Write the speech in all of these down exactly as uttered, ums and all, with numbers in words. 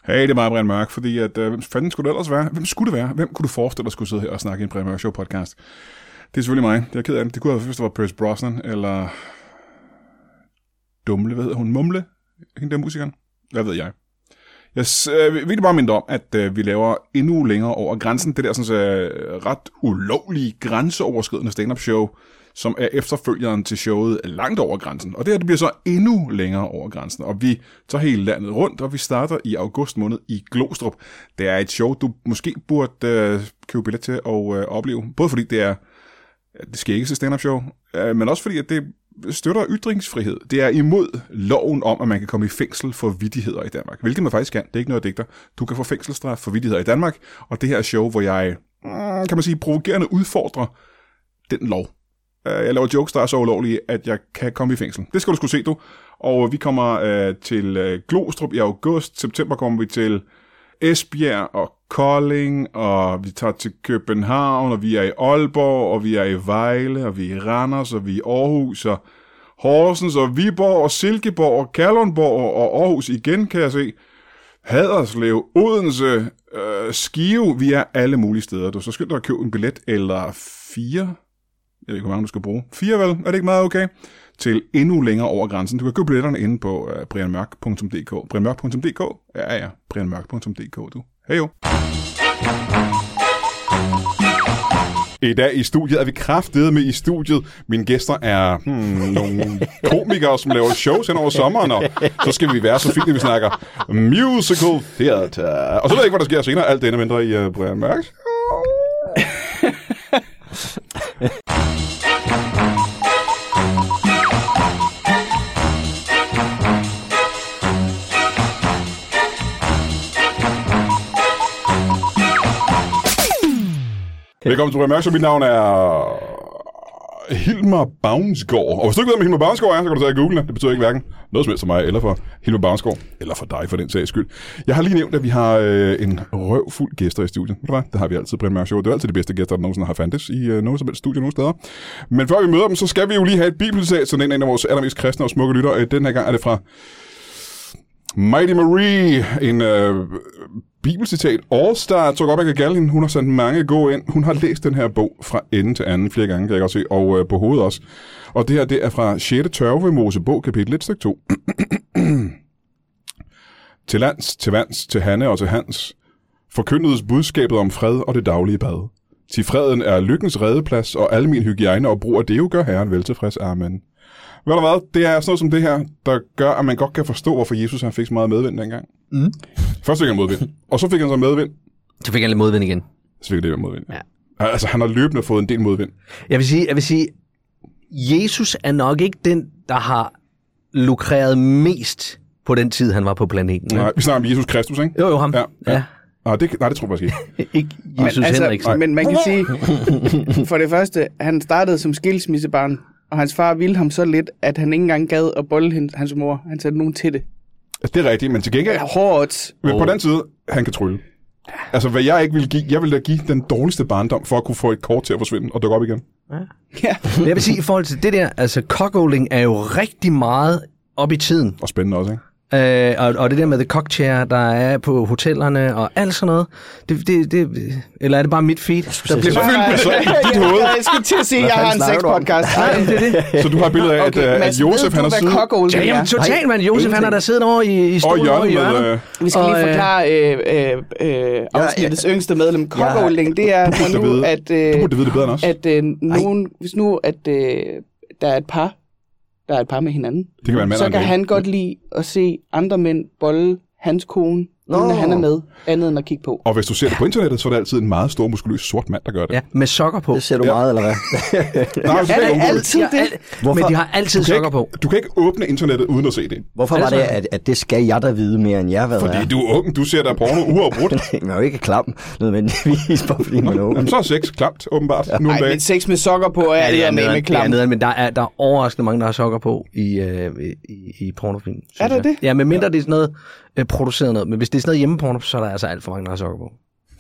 Hey, det er mig, Brian Mørk, fordi at, øh, hvem fanden skulle det ellers være? Hvem skulle det være? Hvem kunne du forestille dig skulle sidde her og snakke i en Brian Mørk Show podcast? Det er selvfølgelig mig. Det er ked af det. Det kunne have, hvis det var Pierce Brosnan, eller Dumle, hvad hedder hun? Mumle? Hende der musikeren? Hvad ved jeg? Jeg øh, vil bare minde om, at øh, vi laver endnu længere over grænsen. Det der sådan, øh, ret ulovlige, grænseoverskridende stand-up show, som er efterfølgeren til showet langt over grænsen. Og det her det bliver så endnu længere over grænsen. Og vi tager hele landet rundt, og vi starter i august måned i Glostrup. Det er et show, du måske burde øh, købe billet til at øh, opleve. Både fordi det er det skæggeste stand-up show, øh, men også fordi at det støtter ytringsfrihed. Det er imod loven om, at man kan komme i fængsel for vittigheder i Danmark. Hvilket man faktisk kan. Det er ikke noget, jeg digter. Du kan få fængselsstraf for vittigheder i Danmark. Og det her er show, hvor jeg, kan man sige, provokerende udfordrer den lov. Jeg laver jokes, der er så ulovlige, at jeg kan komme i fængsel. Det skal du sgu se, du. Og vi kommer øh, til øh, Glostrup i august. September kommer vi til Esbjerg og Kolding, og vi tager til København, og vi er i Aalborg, og vi er i Vejle, og vi er i Randers, og vi er i Aarhus, og Horsens, og Viborg, og Silkeborg, og Kalundborg, og Aarhus igen, kan jeg se. Haderslev, Odense, øh, Skive, vi er alle mulige steder. Du så skynd dig at købe en billet, eller fire... Jeg ved ikke, hvor mange du skal bruge. Fire vel? Er det ikke meget okay? Til endnu længere over grænsen. Du kan købe billetterne inde på uh, brian mørk punktum d k. brian mørk punktum d k? Ja, ja. brian mørk punktum d k, du. Hej jo. I dag i studiet er vi kraftedeme med i studiet. Mine gæster er hmm, nogle komikere, som laver shows hen over sommeren, og så skal vi være så fint, at vi snakker musical theater. Og så ved jeg ikke, hvad der sker senere. Alt det ender mindre i uh, Brian Mørk. Velkommen til Brian Mørk, så mit navn er Hilmar Baunsgaard. Og hvis du ikke ved, hvad Hilmar Baunsgaard er, så kan du tage og google det. Det betyder ikke hverken noget som helst for mig, eller for Hilmar Baunsgaard, eller for dig for den sags skyld. Jeg har lige nævnt, at vi har øh, en røvfuld gæster i studiet. Ved du hvad? Det har vi altid, Brian Mørk Show. Det er altid de bedste gæster, der nogensinde har fandtes i øh, nogen som helst studie nogen steder. Men før vi møder dem, så skal vi jo lige have et bibelcitat, så den er en af vores allermest kristne og smukke lytter. Den her gang er det fra Mighty Marie, en øh, bibelcitat all-star, jeg tror godt, jeg kan kalde hende. Hun har sendt mange gode ind. Hun har læst den her bog fra ende til anden flere gange, kan jeg godt se, og øh, på hovedet også. Og det her, det er fra sjette Tørve Mosebog, kapitel et, stykke to. Til lands, til vands, til Hanne og til Hans, forkyndedes budskabet om fred og det daglige bad. Til freden er lykkens redeplads, og al min hygiejne og brug af det jo gør Herren veltilfreds. Amen. Ved du hvad? Det er sådan noget som det her, der gør, at man godt kan forstå, hvorfor Jesus han fik så meget medvind dengang. Mm. Først fik han modvind, og så fik han så medvind. Så fik han lidt modvind igen. Så fik han det modvind. Ja. Altså, han har løbende fået en del modvind. Jeg vil sige, jeg vil sige, Jesus er nok ikke den, der har lukreret mest på den tid, han var på planeten. Nej, vi snakker om Jesus Kristus, ikke? Jo, jo, ham. Ja. ja. ja. Nej, det, nej, det tror jeg faktisk ikke. ikke Jesus men, altså, Henriksen. Men man kan sige, for det første, han startede som skilsmissebarn, og hans far ville ham så lidt, at han ikke engang gad at bolle hans mor. Han satte nogen til det. Altså, det er rigtigt, men til gengæld... Ja, hårdt. Men på den side, han kan trylle. Altså, hvad jeg ikke vil give... Jeg vil da give den dårligste barndom, for at kunne få et kort til at forsvinde og dukke op igen. Ja. ja. Jeg vil sige, i forhold til det der, altså, cockholding er jo rigtig meget op i tiden. Og spændende også, ikke? Øh, og, og det der med the cockchair, der er på hotellerne og alt sådan noget, det, det, det, eller er det bare mit feed? Der bliver så fyldt med så i dit hoved. Jeg skulle til at sige, at jeg har en sex-podcast. Så du har billeder af, okay, at, at Josef, han har siddet... Ja, jamen, totalt, men Josef, han har der siddet over i, i stolen over i hjørnet. Øh... Vi skal lige forklare øh, øh, øh, afsnittets yngste medlem. Cockholding, det er for nu, at, øh, du burde vide det bedre end os. at øh, nogen, hvis nu, at øh, der er et par, der er et par med hinanden, det kan være en mand, så kan han godt lide at se andre mænd bolle hans kone, inden han er med, andet end at kigge på. Og hvis du ser det på internettet, så er det altid en meget stor, muskuløs sort mand, der gør det. Ja, med sokker på. Det ser du ja. meget, eller hvad? Nej, ja, er det altid det? Al- men de har altid sokker ikke, på. Du kan ikke åbne internettet uden at se det. Hvorfor var det, at, at det skal jeg da vide mere end jeg, hvad Fordi er? du er ung, du ser der porno uafbrudt. Man er jo ikke klam, nødvendigvis, bare fordi man er ung. Jamen, så er sex klamt, åbenbart. Ja. Nej, men sex med sokker på er det, jeg med klamt. Men der er, der er overraskende mange, der har sokker på i, øh, i, i pornofilm. Er der det? Ja, men mindre ja. det er sådan noget øh, produceret noget. Men hvis det er sådan noget hjemmeporno, så er der altså alt for mange, der har sokker på.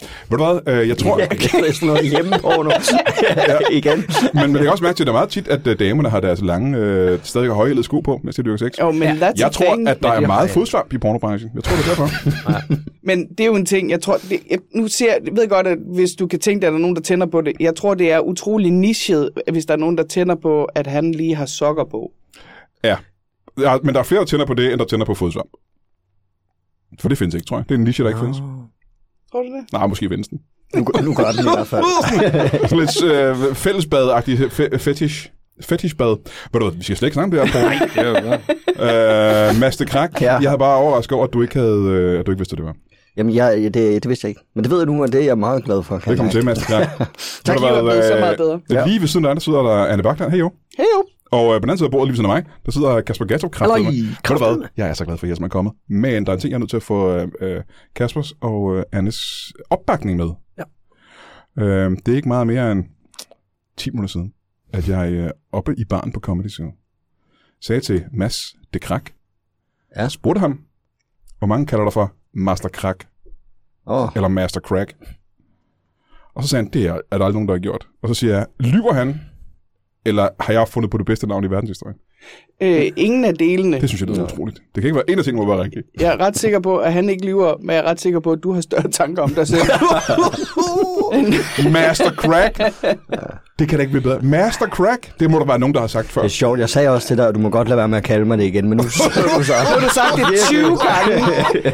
Ved du hvad, øh, jeg tror... Ja, det er sådan noget hjemmeporno. Igen. Men man kan også mærke til, at det er meget tit, at uh, damerne har deres lange, øh, stadig højhælede sko på, mens de dyrker sex. Jo, men Ja. that's Jeg a tror, thing. at der er de har- meget fodsvamp i pornobranchen. Jeg tror, det er derfor. Men det er jo en ting, jeg tror, det, jeg, nu ser, jeg ved godt, at hvis du kan tænke dig, at der er nogen, der tænder på det, jeg tror, det er utrolig nichet, hvis der er nogen, der tænder på, at han lige har sokker på. Ja. ja. Men der er flere, der tænder på det, end der tænder på fodsvamp. For det findes ikke, tror jeg. Det er en niche, der ikke findes. Tror du det? Nej, måske findes den. Nu, nu gør den i hvert fald. Sådan lidt øh, fællesbad-agtig fe- fetish. Fetishbad. Ved du hvad, vi skal slet ikke snakke om det her. Nej, det er jo øh, Mads de Krak, Ja. jeg havde bare overrasket over, at du ikke, havde, øh, at du ikke vidste, hvad det var. Jamen, jeg, det, det vidste jeg ikke. Men det ved jeg nu, og det er jeg meget glad for. Velkommen til, Mads de Krak. Tak, I var blevet så meget bedre. Ja. Lige ved siden af dig, der sidder der Anne Bakland. Hej jo. Hey jo. Og øh, på den anden side af bordet, lige ved siden af mig, der sidder Kasper Gastrup. Halløj, Ved du kraftedeme. hvad? Jeg er så glad for, at jeg er kommet. Men der er en ting, jeg er nødt til at få øh, øh, Kaspers og øh, Annes opbakning med. Ja. Øh, det er ikke meget mere end ti minutter siden, at jeg øh, oppe i baren på Comedy Zoo sagde til Mads de Krak, Ja. spurgte ham, hvor mange kalder dig for Master Krak, Åh, eller Master Crack. Og så sagde han, det er, er der aldrig nogen, der har gjort. Og så siger jeg, lyver han, eller har jeg fundet på det bedste navn i verdenshistorien? Øh, ingen af delene. Det synes jeg, det er utroligt. Det kan ikke være en af tingene, må være rigtigt. Jeg er ret sikker på, at han ikke lyver, men jeg er ret sikker på, at du har større tanker om dig selv. Master Crack. Det kan da ikke blive bedre. Master Crack, det må der være nogen, der har sagt før. det er sjovt. Jeg sagde også til dig, at du må godt lade være med at kalde mig det igen, men nu så du så. Nu har du sagt det tyve gange.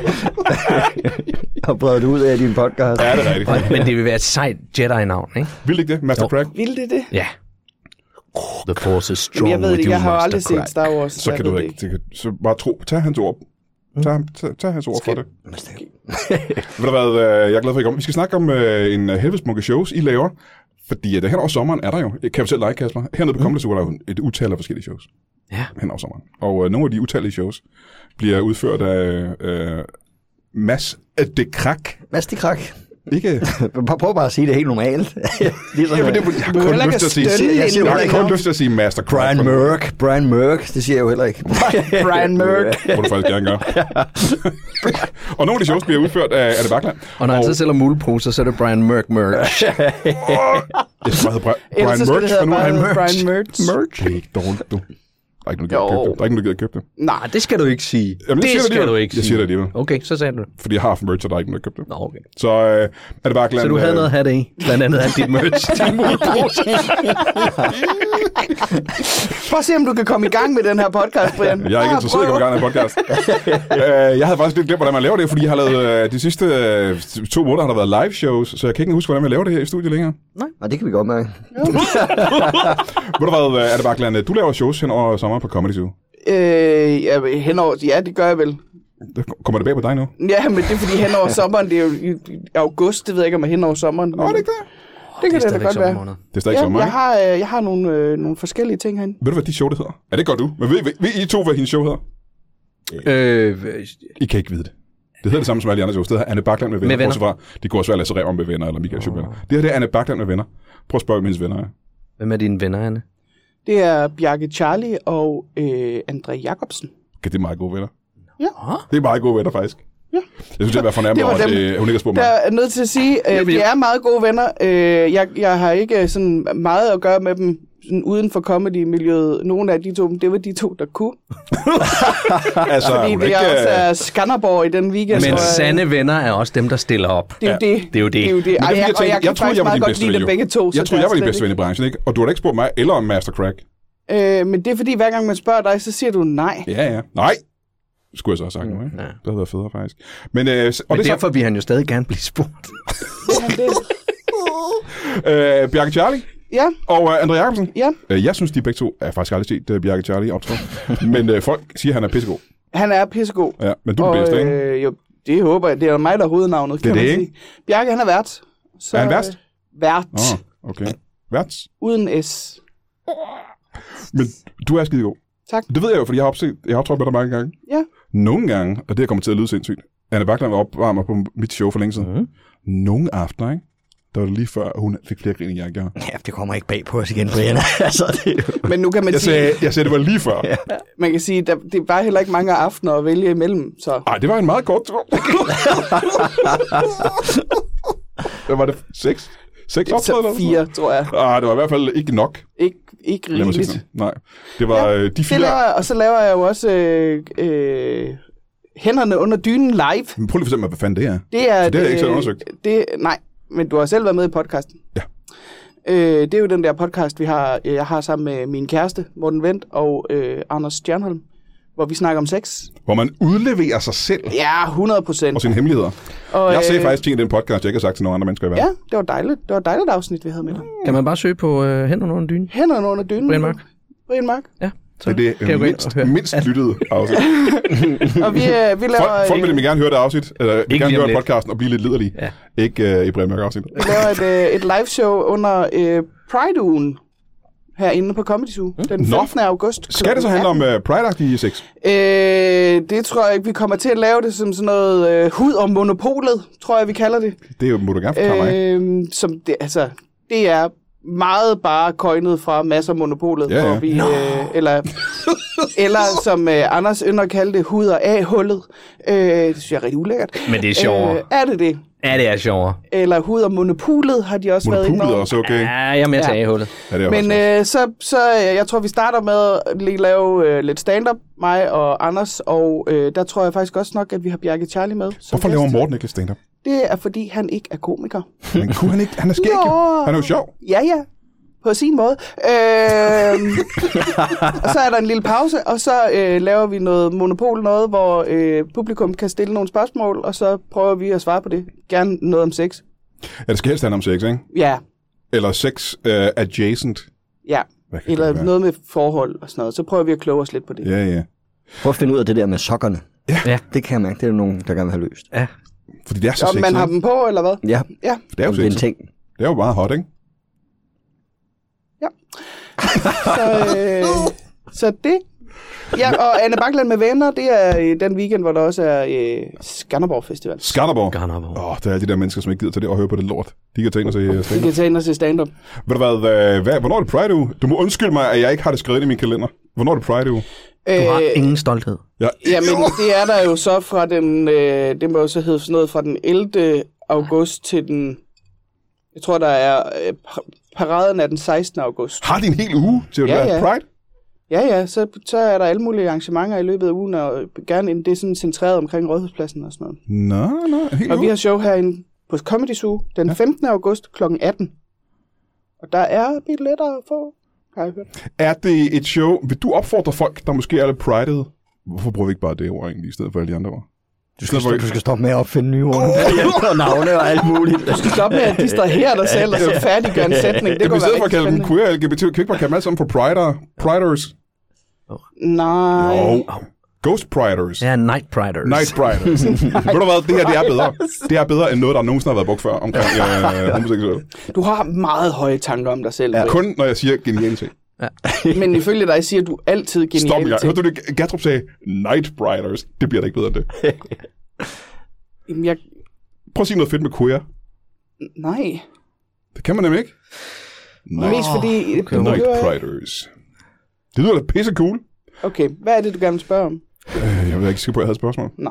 og breder det ud af din podcast. Ja, det er rigtigt. Men det vil være et sejt Jedi-navn, ikke? Vil ikke det, Master Jo. Crack? Vil det det? Ja. The force is strong Jamen, jeg ved with det, you, jeg har jo Master aldrig set Crack. Star Wars. Så jeg kan du ved ikke. det Det kan, så bare tro. Tag hans ord. Tag, tag, tag hans ord for det. Ved du hvad, øh, jeg er glad for, at I kom. Vi skal snakke om øh, en helvedes bunke shows, I laver. Fordi at hen over sommeren er der jo, kan jeg fortælle dig, Kasper, hernede på Comedy Zoo er der jo et utal af forskellige shows. Ja. Hen over sommeren. Og øh, nogle af de utallige shows bliver udført af øh, Mads de Krak. Mads de Krak. Ikke? Prøv prøv bare at sige det helt normalt. ligesom, Jamen, det, jeg har kun heller ikke lyst til at sige, at stønne jeg, ind jeg har i kun det. lyst til at sige Master Crack. Brian Mørk. Brian Mørk, det siger jeg jo heller ikke. Brian Mørk. Det må du faktisk gerne gøre. Og nogle af de shows bliver udført af Anne Bakland. Og når han så sælger muleposer, så er det Brian Mørk Mørk. Jeg skal bare hedde Bri- Ellers Brian så skal det Merch. hedde for nu. bare Brian Brian Merch. Merch. Det er ikke dårligt, du. Der er ikke nogen, der gider Jo. købe det. Der er ikke nogen, der gider købe det. Nej, Det skal du ikke sige. Jamen, jeg det siger det skal alligevel. du ikke Jeg sige. siger det alligevel. Okay, så sagde du det. Fordi jeg har haft merch, og der er ikke nogen, der købte det. Nå, okay. Så øh, er det bare glemt. Så du havde noget at have det i. Blandt andet alt dit merch. Din mulepose. prøv at se, om du kan komme i gang med den her podcast, Brian. Jeg er ikke Ah, interesseret i at komme i gang med en podcast. øh, jeg havde faktisk lidt glemt, hvordan man laver det, fordi jeg har lavet øh, de sidste øh, to måneder har der været live shows, så jeg kan ikke huske, hvordan man laver det her i studiet længere. Og det kan vi godt mærke. Ved du hvad, øh, er det bare glemt? Du laver shows hen over sommeren på Comedy Zoo. Øh, ja, henover, ja, det gør jeg vel. Kommer det bag på dig nu? Ja, men det er fordi hen over sommeren, det er jo i, i august, det ved jeg ikke, om jeg hen over sommeren. Nå, er det ikke det? Det kan det da stadigvæk godt være. sommermåned. Det er stadig Ja, sommer, jeg ikke? har, øh, jeg har nogle, øh, nogle forskellige ting herinde. Ved du, hvad de show det hedder? Ja, det gør du. Men ved, ved, ved I to, hvad hendes show hedder? Øh, I kan ikke vide det. Det hedder det samme som alle de andre shows. Det hedder Anne Bakland med venner. Med venner. Bortset fra, de går også være Lasse Rev med venner, eller Michael Schøb venner. Det her det er Anne Bakland med venner. Prøv at spørge, hvad hendes venner er. hvem er dine venner, Anne? Det er Bjarke Charlie og øh, André Jacobsen. Okay, det er meget gode venner. Ja. Det er meget gode venner, faktisk. Ja. Jeg synes, det er fornærmet Det var over, at dem. øh, hun ikke har spurgt Der mig. er nødt til at sige, at øh, Jamen, de jeg- er meget gode venner. Øh, jeg, jeg har ikke sådan meget at gøre med dem sådan uden for comedy-miljøet. Nogle af de to, det var de to, der kunne. Altså, Fordi hun er det er også ikke... er Skanderborg i den weekend. Men og, øh, sande venner er også dem, der stiller op. Det er jo det. Det er jo det. Det er jo det. Men Ej, det er jeg, fordi, og jeg jeg kan troede, faktisk jeg var meget din godt bedste lide ven, dem jo. begge to. så Jeg troede, der jeg er var din slet bedste ven i branchen, ikke? Og du har da ikke spurgt mig eller om Master Crack. ikke- Øh, men det er fordi, hver gang man spørger dig, så siger du nej. Ja, ja. Nej. Skulle jeg så have sagt nu, ikke? Ja. Det havde været federe, faktisk. Men, øh, og Men det er derfor vil han jo stadig gerne blive spurgt. Jamen, det, så, øh, Bjarke Charlie ja, og øh, André Jacobsen. ja. Øh, jeg synes, de begge to... Jeg har faktisk aldrig set uh, Bjarke Charlie optræde. Men øh, folk siger, at han er pissegod. Han er pissegod. Ja, men du er Og, den bedste, ikke? øh, jo, det håber jeg. Det er mig, der er hovednavnet, kan Det er man det, sige. Bjarke, han er vært. Så, Er han vært? øh, Vært. Åh, oh, okay. Værts. Uden S. Men du er skidegod. Tak. Det ved jeg jo, fordi jeg har, opset, jeg har optrådt med dig mange gange. Ja. Nogle gange, og det her kommer til at lyde sindssygt. Anne Bakland var opvarmer på mit show for længe siden. Mm. Nogle aftener, ikke? Der var det lige før, at hun fik flere grin, end jeg gjorde. Ja, det kommer ikke bag på os igen, Brian. altså, det er jo... Men nu kan man Jeg sige, sagde, jeg sagde, det var lige før. Ja. man kan sige, der, det var heller ikke mange aftener at vælge imellem. Så. Ej, det var en meget kort tur. Hvad var det? Seks? Seks Så optrædener? fire, tror jeg. Ah, det var i hvert fald ikke nok. Ikke, ikke Lad mig sige rigeligt. sådan. Nej, det var Ja, øh, de fire... Det laver jeg, og så laver jeg jo også øh, øh, Hænderne under dynen live. Men prøv lige for eksempel, hvad fanden det er. Det er, For det har jeg ikke selv øh, undersøgt. Det, nej, men du har selv været med i podcasten. Ja. Øh, det er jo den der podcast, vi har, jeg har sammen med min kæreste, Morten Wendt, og øh, Anders Stjernholm, hvor vi snakker om sex. Hvor man udleverer sig selv Ja, hundrede procent. og sine hemmeligheder. Og, Jeg sagde øh, faktisk ting i den podcast, jeg ikke har sagt til nogen andre mennesker i verden. Ja, det var dejligt. Det var et dejligt afsnit, vi havde med dig. Kan man bare søge på øh, hænderne under dynen? Hænderne under dynen. Brian Mørk. Brian Mørk. Ja. Så Det er kan det jeg gå ind mindst, og høre. mindst lyttede afsnit. Og vi, øh, vi laver, Folk, folk vil øh, nemlig gerne høre det afsnit, eller vil Ikke gerne lige om høre lidt. podcasten og blive lidt liderlige. Ja. Ikke uh, i Brian Mørk afsnit. vi laver et, øh, et live show under øh, Pride-ugen herinde på Comedy Zoo. Den Nå. femtende august. Skal det så handle om uh, Pride-agtige sex? Øh, det tror jeg ikke, vi kommer til at lave det som sådan noget øh, hud om monopolet, tror jeg, vi kalder det. Det må du gerne forklare mig. Øh, som det, altså, det er meget bare coinet fra masser af monopolet. Ja, ja. Hvor vi, øh, eller, eller som øh, Anders ynder kalde det, hud og A-hullet. Øh, det synes jeg er rigtig ulækkert. Men det er sjovere. Øh, er det det? Ja, det er sjovere. Eller hud og monopolet har de også været Monopolet inde er over. også okay. Ja, jeg er med til Ja. A-hullet. Ja, det er Men også. øh, så, så øh, jeg tror, vi starter med at lige lave øh, lidt stand-up, mig og Anders, og øh, der tror jeg faktisk også nok, at vi har Bjarke Charlie med. som Hvorfor gæst. laver Morten ikke lidt stand-up? Det er, fordi han ikke er komiker. Men kunne han ikke? Han er skæg, Jo. jo. Han er jo sjov. Ja, ja. På sin måde. Øh, og så er der en lille pause, og så øh, laver vi noget monopol, noget, hvor øh, publikum kan stille nogle spørgsmål, og så prøver vi at svare på det. Gerne noget om sex. Ja, det skal helst handle om sex, ikke? Ja, Eller sex uh, adjacent. ja. Hvad kan Eller det være? noget med forhold og sådan noget. Så prøver vi at kloge os lidt på det. Ja, ja. Prøv at finde ud af det der med sokkerne. Ja. Det kan jeg mærke, det er der nogen, der gerne vil have løst. Ja. Fordi det er så Om sexet. man har ikke? dem på, eller hvad? Ja, Ja. Det er jo det er en sexet. ting. Det er jo bare hot, ikke? Så, øh, så det. Ja, og Anne Bakland med venner, det er øh, den weekend, hvor der også er øh, Skanderborg Festival. Skanderborg. Skanderborg. Åh, oh, der er de der mennesker, som ikke gider til det og høre på det lort. De kan tænke sig i Vi stand-up. kan tage ind og se stand-up. Ved du hvad, hvad, hvad, hvornår er det Pride-uge? Du må undskylde mig, at jeg ikke har det skrevet ind i min kalender. Hvornår er det Pride-uge? Du har Øh, ingen stolthed. Ja. Jamen, det er der jo så fra den, øh, det må jo så hedde sådan noget, fra den ellevte august til den, jeg tror, der er, øh, par- paraden er den sekstende august. Har de en hel uge til at Ja, være ja. Pride? Ja, ja, så, så er der alle mulige arrangementer i løbet af ugen, og gerne det er sådan centreret omkring Rådhuspladsen og sådan noget. Nå, nå, en hel Og vi uge. har show herinde på Comedy Zoo den femtende august klokken atten. Og der er billetter at få, har jeg hørt. Er det et show, vil du opfordre folk, der måske er lidt prided? Hvorfor bruger vi ikke bare det ord egentlig, i stedet for alle de andre ord? Du skal, du skal stoppe med at opfinde nye ord. Og navne og alt muligt. Du skal stoppe med at distrahere dig selv, og så færdiggøre en sætning. Det Det kunne I stedet være for at rigtig kalde dem spændende. queer L G B T, kan vi ikke bare kalde dem alle sammen for prider? Priders? Nej. Oh. Ghost priders. Ja, Night Priders. Night priders. Ved du hvad, det her det er bedre. Det er bedre end noget, der nogensinde har været brugt før omkring øh, homoseksuelle. Du har meget høje tanker om dig selv. Ja. Kun når jeg siger genialitet. Men ifølge dig siger du altid Stop geniale jer. ting. Hørte du det? Gertrup sagde, night priders. Det bliver da ikke bedre end det. Jamen, jeg... Prøv at sige noget fedt med queer. Nej. Det kan man nemlig ikke. Night, Mest fordi... okay. night priders. Det lyder da pisse cool. Okay, hvad er det, du gerne vil spørge om? Øh, jeg ved ikke sikker på, at jeg havde et spørgsmål. Nej.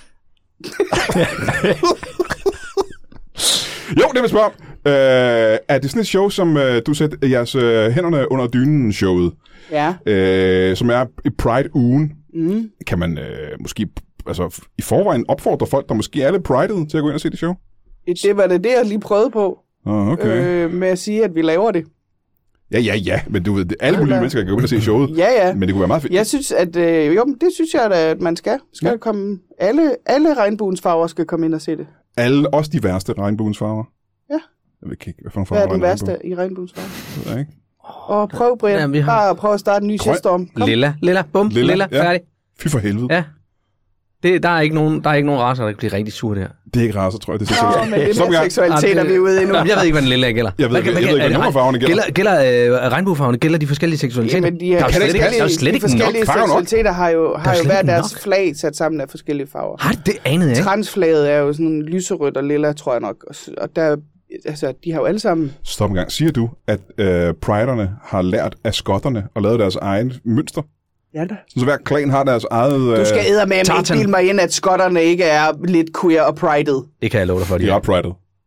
Jo, det vil jeg spørge om. Øh, er det sådan et show, som øh, du sætter jeres øh, hænderne under dynen showet, Ja. øh, som er i Pride-ugen? Mm. Kan man øh, måske altså, i forvejen opfordre folk, der måske er lidt prided, til at gå ind og se det show? Det var det, det jeg lige prøvede på. Oh, okay. Øh. Øh, med at sige, at vi laver det. Ja, ja, ja, men du ved, det- alle mulige Ja. mennesker kan gå ind og se showet. Ja, ja. Men det kunne være meget fedt. Jeg synes, at... Øh, jo, det synes jeg, at man skal. Skal Ja. ja. komme... Alle, alle regnbuens farver skal komme ind og se det. Alle, også de værste regnbuens farver. Ja. Jeg ved ikke, hvad for en Hvad farve er den en værste regnbue? i regnbuens farver? Det ved jeg ikke. Og prøv, Brian. Ja, vi har- Bare prøv at starte en ny Grøn. shitstorm. Kom. Lilla, lilla, bum, Lilla, lilla, ja. færdig. Fy for helvede. Ja. Det, der, er ikke nogen, der er ikke nogen racer, der kan blive rigtig sur der. Det er ikke raser, tror jeg. Det er Nå, seksuelt. men det er Stop mere en gang. seksualitet, er vi ude i nu. Jeg ved ikke, hvad den lilla gælder. Jeg ved ikke- jeg ved ikke, hvad nogen af farverne gælder. Gælder, gælder øh, regnbuefarverne, gælder de forskellige seksualiteter? Jamen, de, er, der er jo de slet ikke, der er jo forskellige, slet de ikke nok. forskellige Farver nok. seksualiteter har jo, har er jo slet hver ikke deres nok. flag sat sammen af forskellige farver. Har det anede jeg ikke? Transflaget er jo sådan lyserødt og lilla, tror jeg nok. Og s- Og der, altså, de har jo alle sammen... Stop en gang. Siger du, at øh, priderne har lært af skotterne og lavet deres egen mønster? Ja da. Så hver klan har deres eget... Øh, Du skal eddermame ikke Tartan. bilde mig ind, at skotterne ikke er lidt queer og prided. Det kan jeg love dig for, de de er er. ret prided.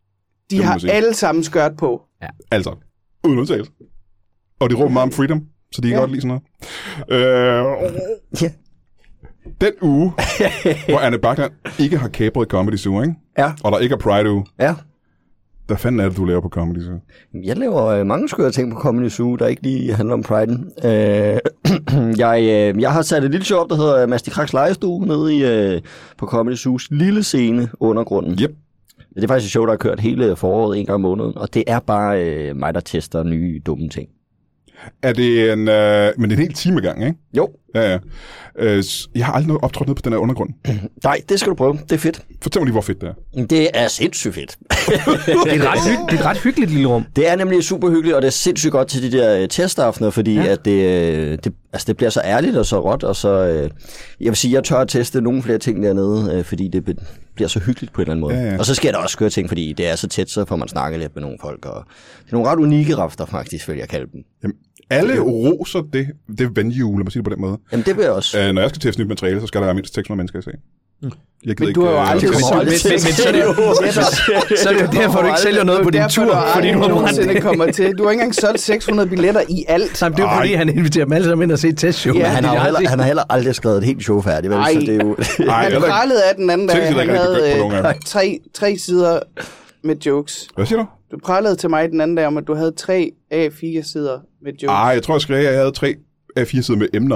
De må man har sige. alle sammen skørt på. Altså, uden undtagelse. Og de råber meget om freedom, så de kan Ja. godt lide sådan noget. Øh, Ja. den uge, hvor Anne Bakland ikke har kapret Comedy Zoo, ikke? Ja. Og der ikke er Pride-uge. Ja. Hvad fanden er det, du laver på Comedy Zoo? Jeg laver øh, mange skøre ting på Comedy Zoo, der ikke lige handler om Pride'en. Øh, jeg, øh, jeg har sat et lille show op, der hedder Masti Kraks Lejestue, nede i, øh, på Comedy Zoos lille scene Undergrunden. Yep. Det er faktisk et show, der har kørt hele foråret en gang om måneden, og det er bare øh, mig, der tester nye dumme ting. Er det en... Øh, men det er en hel time gang, ikke? Jo. Ja, ja. Øh, jeg har aldrig optrådt ned på den her undergrund. Nej, det skal du prøve. Det er fedt. Fortæl mig lige, hvor fedt det er. Det er sindssygt fedt. Det er et ret, hyg- det er et ret hyggeligt lille rum. Det er nemlig super hyggeligt, og det er sindssygt godt til de der øh, testaftener, fordi ja. at det, øh, det, altså det bliver så ærligt og så råt, og så, øh, jeg vil sige, jeg tør at teste nogle flere ting dernede, øh, fordi det be- bliver så hyggeligt på en eller anden måde. Ja, ja. Og så sker der også skøre ting, fordi det er så tæt, så får man snakket lidt med nogle folk, og det er nogle ret unikke rafter faktisk, vil jeg kalde dem. Jamen, alle roser det, det venue, lad mig sige det på den måde. Jamen det vil jeg også. Øh, når jeg skal teste nyt materiale, så skal der være mindst seks hundrede mennesker i sagen. Jeg gider Men du har jo øh, aldrig jeg gider solgt ikke- Men, men, men så, er det jo, så er det jo derfor, du ikke sælger noget på din Derfor, tur, du fordi du har brændt nogensinde det. kommer til. Du har ikke engang solgt seks hundrede billetter i alt. Nej, det er jo Ej. fordi, han inviterer dem alle sammen ind og se et testshow. Ja, Men han har, jo Det er heller, aldrig- han har heller aldrig skrevet et helt show færdigt, vel? Ej. Så det er jo... Ej, Han heller ikke. pralede af den anden dag, Tænk, at han jeg ikke rigtig havde begyndt på nogle øh, gange. tre, tre sider med jokes. Hvad siger du? Du pralede til mig den anden dag om, at du havde tre A fire sider med jokes. Ej, jeg tror, jeg skrev, at jeg havde tre af fire sider med emner,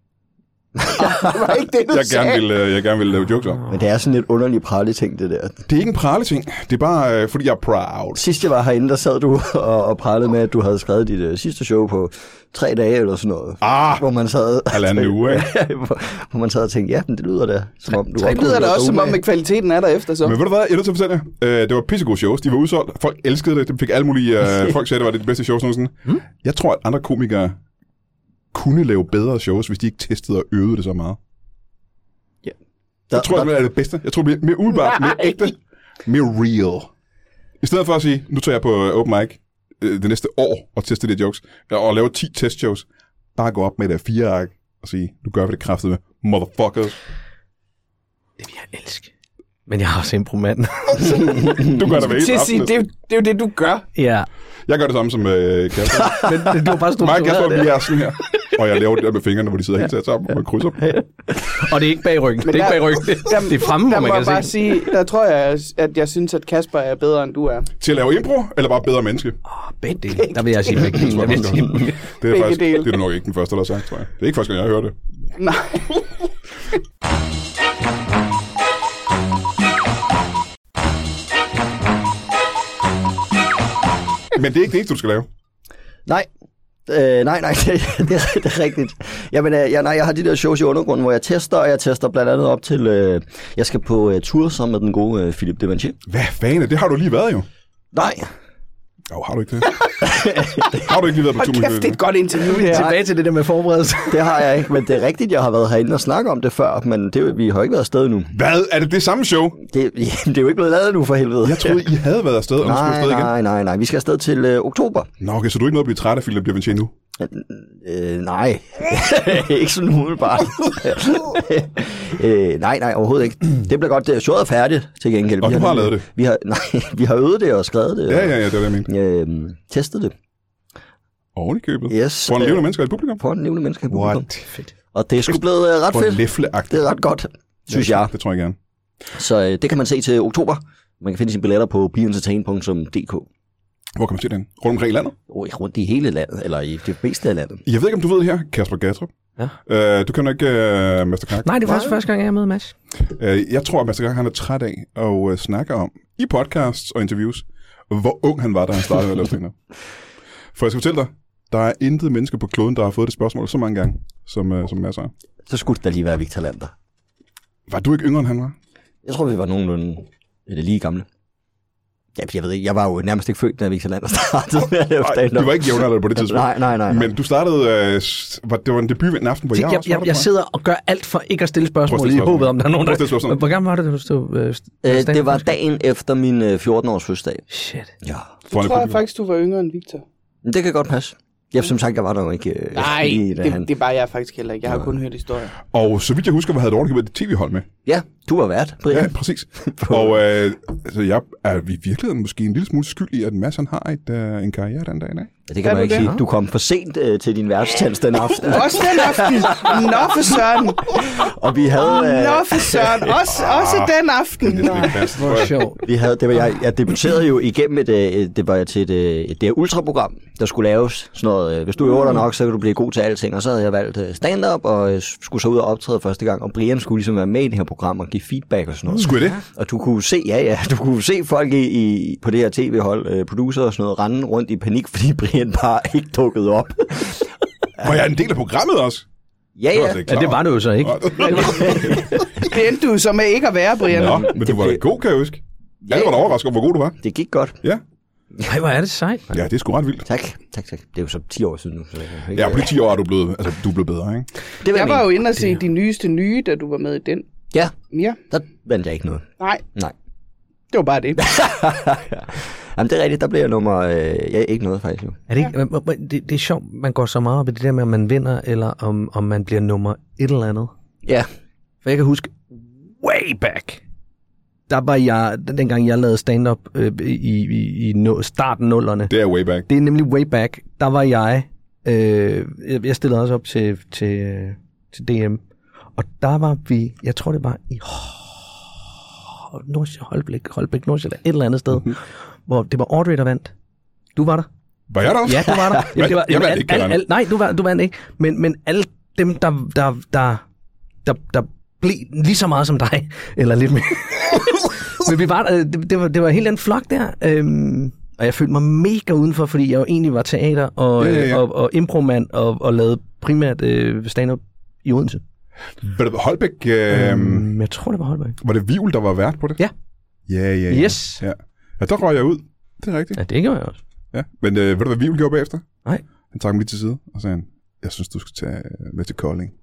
Det var ikke det, du jeg sagde. gerne, ville, jeg gerne ville lave jokes om. Men det er sådan lidt underlig prale ting, det der. Det er ikke en prale-ting. Det er bare, øh, fordi jeg er proud. Sidst jeg var herinde, der sad du og, og pralede med, at du havde skrevet dit uh, sidste show på tre dage eller sådan noget. Ah, Hvor man sad, halvanden uge, ikke? hvor, hvor man sad og tænkte, ja, men det lyder da, som om du Det lyder da også, som om at kvaliteten er der efter så. Men ved du hvad, jeg er nødt til at fortælle jer. Øh, det var pissegode shows. De var udsolgt. Folk elskede det. De fik alle mulige... Øh, folk sagde, det var det bedste shows nogensinde. Hmm? Jeg tror, at andre komikere kunne lave bedre shows, hvis de ikke testede og øvede det så meget. Der, Jeg tror, der, det er det bedste. Jeg tror, det bliver mere umiddelbart, mere ægte, mere real. I stedet for at sige, nu tager jeg på uh, open mic uh, det næste år og tester de jokes, og laver ti testshows, bare gå op med et A fire ark og sige, nu gør vi det kraftigt med motherfuckers. Det vil jeg elske. Men jeg har også impro-manden. Du gør det med Til hele at sige, aften. det, er jo, det er jo det, du gør. Ja. Jeg gør det samme som uh, Kasper. Men, men du har bare Mig og Kasper, struktureret vi det. er sådan her. Og jeg laver det der med fingrene, hvor de sidder helt tæt sammen, og man krydser dem. Og det er ikke bag ryggen. Det er ikke bag ryggen. Det, det er fremme, Der hvor må man jeg kan bare se. sige, der tror jeg, at jeg synes, at Kasper er bedre, end du er. Til at lave impro, eller bare bedre menneske? Åh, begge dele. Der vil jeg sige begge dele. Der vil jeg sige begge. Det er Begge faktisk, dele. det er du nok ikke den første, der har sagt, tror jeg. Det er ikke første gang, jeg hører det. Nej. Men det er ikke det eneste, du skal lave. nej, øh, nej, nej, det, det, er, det er rigtigt. Jamen, øh, jeg, nej, jeg har de der shows i undergrunden, hvor jeg tester, og jeg tester blandt andet op til, øh, jeg skal på øh, tur sammen med den gode øh, Philippe Devanchier. Hvad fanden? Det har du lige været jo. Nej, Jo, har du ikke det? Har du ikke lige været på Hold tur? kæft, det er et godt interview, det her. Tilbage til det der med forberedelse. det har jeg ikke, men det er rigtigt, jeg har været herinde og snakke om det før, men det, vi har ikke været afsted nu. Hvad? Er det det samme show? Det, det er jo ikke blevet lavet nu for helvede. Jeg troede, I havde været afsted, og nu skulle Nej, afsted igen. nej, nej, nej. Vi skal afsted til øh, oktober. Nå, okay, så du er ikke noget at blive træt af Philip Devanchier nu? Øh, nej, ikke sådan umiddelbart. øh, nej, nej, overhovedet ikke. Det bliver godt. Det showet er færdigt til gengæld. Og Vi du har lavet det? Vi har, nej, vi har øvet det og skrevet det. Ja, og, ja, ja, det er det, jeg mente. Øh, testet det. Oven i købet. Yes. For en levende mennesker i publikum. For en levende menneske i publikum. What? Fedt. Og det er sgu blevet øh, ret For fedt. læfleagtigt. Det er ret godt, synes jeg. Det tror jeg gerne. Så øh, det kan man se til oktober. Man kan finde sine billetter på be entertain punktum d k. Hvor kan man se den? Rundt omkring i landet? Oh, rundt i hele landet, eller i det meste af landet. Jeg ved ikke, om du ved det her, Kasper Gatrup. Ja. Uh, du kan ikke uh, Master Knak. Nej, det er faktisk første gang, jeg er med, Mads. Uh, jeg tror, at Master Knak, han er træt af at uh, snakke om, i podcasts og interviews, hvor ung han var, da han startede med at lave stand-up. For jeg skal fortælle dig, der er intet menneske på kloden, der har fået det spørgsmål så mange gange, som, uh, som Mads har. Så skulle det da lige være Victor Lander. Var du ikke yngre, end han var? Jeg tror, vi var nogenlunde eller lige gamle. Ja, jeg ved ikke, jeg var jo nærmest ikke født, da Victor Lander startede med at lave Nej, stand-up. du var ikke jævnaldrende på det tidspunkt. Nej, nej, nej. nej. Men du startede, uh, var, det var en debut en aften, hvor jeg, Jeg, også jeg, var jeg der, tror sidder og gør alt for ikke at stille Prøv at spørgsmål stille i spørgsmål. håbet, om der er nogen, Prøv at stille der... spørgsmål. Hvor gammel var det, da du stod... Øh, Øh, stand- det var dagen efter min øh, fjorten-års fødselsdag. Shit. Ja. Foran Jeg tror jeg publikum. faktisk, du var yngre end Victor. Men det kan godt passe. Ja, som sagt, jeg var der jo ikke. Øh, Nej, lige, da det, han... det er bare jeg faktisk heller ikke. Jeg har kun hørt historier. Og så vidt jeg husker, havde du ordentligt et tv-hold med. Ja, du var vært, Brian. Ja, præcis. Og øh, altså, jeg er vi i virkeligheden måske en lille smule skyld i, at Mads han har et, øh, en karriere den dag i dag. Ja, det kan Er man du ikke det? sige. Du kom for sent øh, til din værtstjans den aften. Også den aften. Nå for søren. Og vi havde... Øh, Nå for søren. Også, også den aften. Hvor sjovt. vi havde det var, jeg, jeg debuterede jo igennem et, et, det var til et, et, et ultraprogram, der skulle laves. Sådan noget, øh, hvis du øver dig nok, så kan du blive god til alting. Og så havde jeg valgt øh, stand-up, og øh, skulle så ud og optræde første gang. Og Brian skulle ligesom være med i det her program og give feedback og sådan noget. Skulle jeg det? Og du kunne se, ja, ja, du kunne se folk i, i, på det her tv-hold, øh, producer og sådan noget, rende rundt i panik, fordi Brian bare ikke dukkede op. Var jeg en del af programmet også? Ja, Det var ja. jeg slet ikke Ja, klar det var det jo så ikke. over. Det endte du så med ikke at være, Brian. Nå, men du var da god, kan jeg huske. Alle var da overrasket over, hvor god du var. Det gik godt. Ja, Nej, hvor er det sejt. ja det er sgu ret vildt. Tak, tak, tak. Det er jo så ti år siden nu. Så jeg, Ja, på de ti år er du blevet, altså, du er blevet bedre, ikke? det vil Jeg jeg var jo mene. inde og se de nyeste nye, da du var med i den. Ja, Ja, der vandt jeg ikke noget. nej, Nej. det var bare det. Jamen, det er rigtigt, der blev jeg nummer... Øh, jeg ikke noget, faktisk. Jo. Er det, ikke, ja. det, det er sjovt, man går så meget op i det der med, om man vinder, eller om, om man bliver nummer et eller andet. Ja. For jeg kan huske, way back, der var jeg, dengang jeg lavede stand-up øh, i, i, i no, starten nullerne. Det er way back. Det er nemlig way back. Der var jeg, øh, jeg stillede også op til, til, øh, til D M, og der var vi, jeg tror det var i Nordsjælland, Holbæk, Holbæk, Nordsjælland, et eller andet sted, mm-hmm. hvor det var Audrey, der vandt. Du var der? Var jeg der også? Ja, du var der. Jamen, det var, Jeg vandt al, ikke, al, Karen. al, nej, du, var, du vandt ikke. Men, men alle dem, der, der, der, der, der blev lige så meget som dig, eller lidt mere. Men vi var, der- det, det, var, det var en helt anden flok der. Øhm, og jeg følte mig mega udenfor, fordi jeg jo egentlig var teater og, Ja, ja, ja. og, og impromand og, og lavede primært øh, stand-up i Odense. Var det Holbæk? Øh, Øhm, jeg tror, det var Holberg. var det Vivl, der var vært på det? Ja. Ja, ja, ja. Yes. Ja, ja der røg jeg ud. Det er rigtigt. Ja, det gjorde jeg også. Ja. Men øh, ved du, hvad Vivl gjorde bagefter? Nej. Han trak mig lige til side, og sagde han, jeg synes, du skal tage med til Kolding.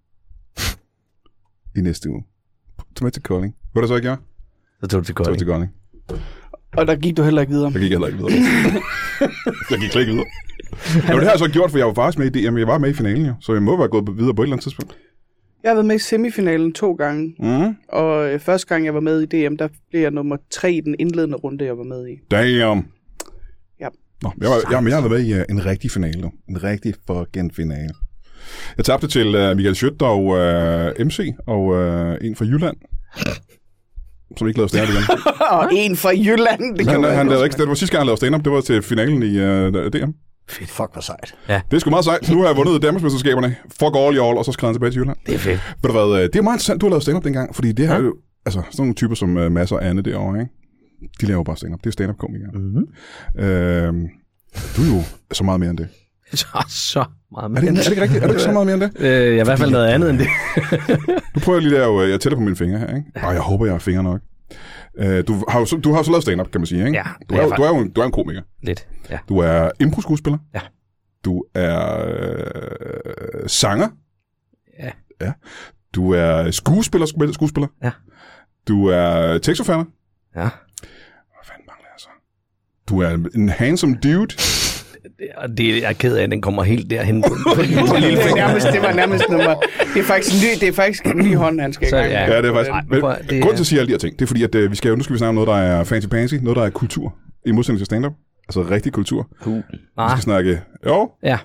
I næste uge. Tag med til Kolding. Hvad det så, jeg gjorde? Så tog du til Tag med Kolding. til Kolding. Og der gik du heller ikke videre. Jeg gik heller ikke videre. jeg gik slet ikke videre. Ja, det har jeg så gjort, for jeg var faktisk med i D M. Jeg var med i finalen, jo. Så jeg må være gået videre på et eller andet tidspunkt. Jeg har været med i semifinalen to gange, Mm. og øh, første gang jeg var med i D M, der blev jeg nummer tre i den indledende runde, jeg var med i. Damn. Ja. Nå, jeg, var, jeg, men jeg har været med i uh, en rigtig finale nu. En rigtig fucking finale. Jeg tabte til uh, Michael Schødt og uh, M C og uh, en fra Jylland. Som ikke lavede stand-up igen. Og en fra Jylland. Det Han, kan han lavede ikke, det var sidste gang, han lavede stand-up. Det var til finalen i uh, D M. Fedt. Fuck, hvor sejt. Det er sgu meget sejt. Nu har jeg vundet Danmarksmesterskaberne. Fuck all i all, og så skrev han tilbage til Jylland. Det er fedt. Ved du hvad, øh, det er meget interessant, du har lavet stand-up dengang, fordi det her er jo, altså sådan nogle typer som uh, Mads og Anne derovre, ikke? De laver bare stand-up. Det er stand-up-komikere. Mm-hmm. Øh, du er jo så meget mere end det. Så, så meget Er det, er det ikke rigtigt? Er du ikke så meget mere end det? Øh, jeg er i hvert fald noget andet end det. Nu prøver jeg lige der, jeg tæller på mine fingre her, ikke? Ej, jeg håber, jeg har fingre nok. Øh, du har jo så, du har jo så lavet stand-up, kan man sige, ikke? Ja, Du er, ja, jo, du er jo en, du er en komiker. Lidt, ja. Du er impro-skuespiller. Ja. Du er øh, sanger. Ja. Ja. Du er skuespiller, skuespiller, skuespiller. Ja. Du er tekstforfatter. Ja. Hvad fanden mangler jeg så? Du er en handsome dude. Og det er jeg er ked af, at den kommer helt derhen. På, på, det, var nærmest, det var nærmest nummer. Det er faktisk en ny, det er faktisk en ny hånd, han skal i Så, gang med. ja. Ja, det er faktisk. Ej, Men, prøv at- det er- grunden til at sige alle de her ting, det er fordi, at øh, vi skal jo, nu skal vi snakke om noget, der er fancy-pansy, noget, der er kultur, i modsætning til stand-up. Altså rigtig kultur. Uh. Vi Ah, skal snakke, jo, ja.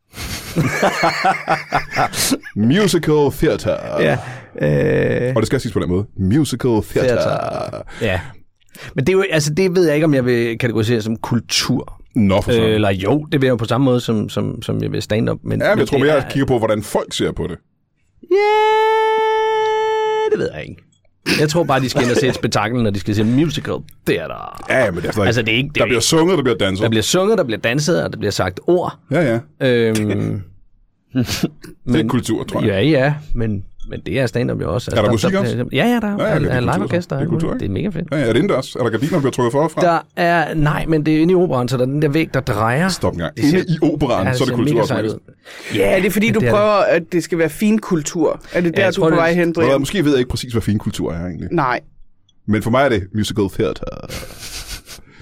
musical theater. Ja. Øh, Og det skal siges på den måde. Musical theater. Theater. ja. Men det er jo, altså det ved jeg ikke, om jeg vil kategorisere som kultur. Nå, for Øh, sådan. eller jo, det vil jeg jo på samme måde, som, som, som jeg vil stand-up. Men, Ja, men jeg tror det mere, er- jeg kigger på, hvordan folk ser på det. Ja, det ved jeg ikke. Jeg tror bare, de skal ind og se et spektakel, når de skal se musical theater. Ja, men det er stadig... Altså, det er ikke... Det der er bliver ikke sunget, der bliver danset. der bliver sunget, der bliver danset, og der bliver sagt ord. Ja, ja. Øhm, Det er kultur, tror jeg. ja, ja, men, men det er stand-up jo også. Er der musik også? Ja, ja, der er, Ja, ja, er, det er er kultur, live-orkester. så. Det er kultur, Det er mega fedt. Ja, ja, er det indendørs? Er der gardiner, der bliver trykket for fra? Der er... Nej, men det er inde i operan, så der er den der væg, der drejer. Stop en gang. Det ser- Inde i operaen, Ja, så er det ser kultur. mega også, sejt faktisk. ud. Ja, Er det fordi, du det er prøver, at det skal være fin kultur? Er det Ja, der, jeg du tror, er på det- vej hen, Ved du hvad, Brian? Måske ved jeg ikke præcis, hvad fin kultur er egentlig. Nej. Men for mig er det musical theater.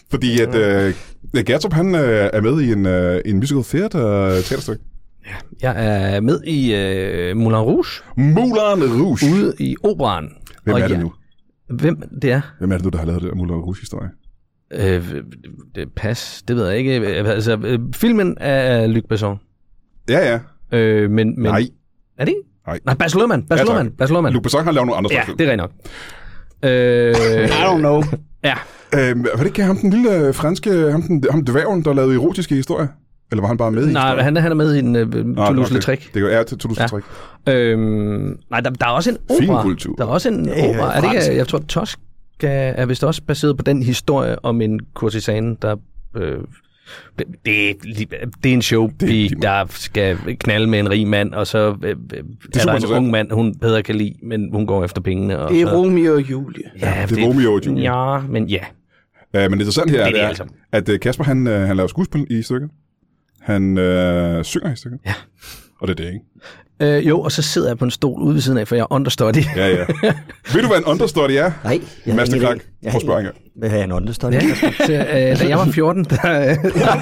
Fordi at øh, Gertrup, han øh, er med i en, øh, en musical theater teaterstykke. Jeg er med i øh, Moulin Rouge. Moulin Rouge. Ude i operaen. Hvem og er det ja, nu? Hvem det er? Hvem er det nu, der har lavet det der Moulin Rouge-historie? Øh, det, pas, det ved jeg ikke. Altså, øh, filmen er Luc Besson. Ja, ja. Øh, men, men, Nej. Er det ikke? Nej. Nej, Baz Luhrmann. Baz Ja, tak. Luhrmann. Baz Luhrmann. Luc Besson har lavet nogle andre Ja, film. det er rigtigt nok. Øh, I don't know. ja. Øh, var det ikke ham den lille franske, ham, den, ham dværgen, der lavede erotiske historier? Eller var han bare med i Nej, historien? han, han er med i en uh, Toulouse-Lautrec. Det, det er til Toulouse-Lautrec. Ja. Øhm, nej, der, der er også en Fin opera. kultur. Der er også en Ja, opera. Er det fransk. ikke, jeg tror, Tosca er vist også baseret på den historie om en kurtisane, der... Øh, det, det, det er en show, Det er der skal knalde med en rig mand, og så øh, er, er der en ung mand, hun bedre kan lide, men hun går efter pengene. Og Det er så, Romeo og Julie. ja, det er Romeo og Julie. Ja, men ja. Uh, men det interessante her Det er det er, altså. at uh, Kasper, han, uh, han laver skuespil i stykket. Han uh, synger i stykket. Ja. Og det er det, ikke? Øh, jo, og så sidder jeg på en stol ude ved siden af, for jeg er understudy. Ja, ja. Ved du, hvad en understudy er? Nej. jeg har Master ingen Clark, idé. Jeg prøv har at spørge en gang. ingen- Hvad har jeg en understudy? Ja, så, øh, da jeg var fjorten, der,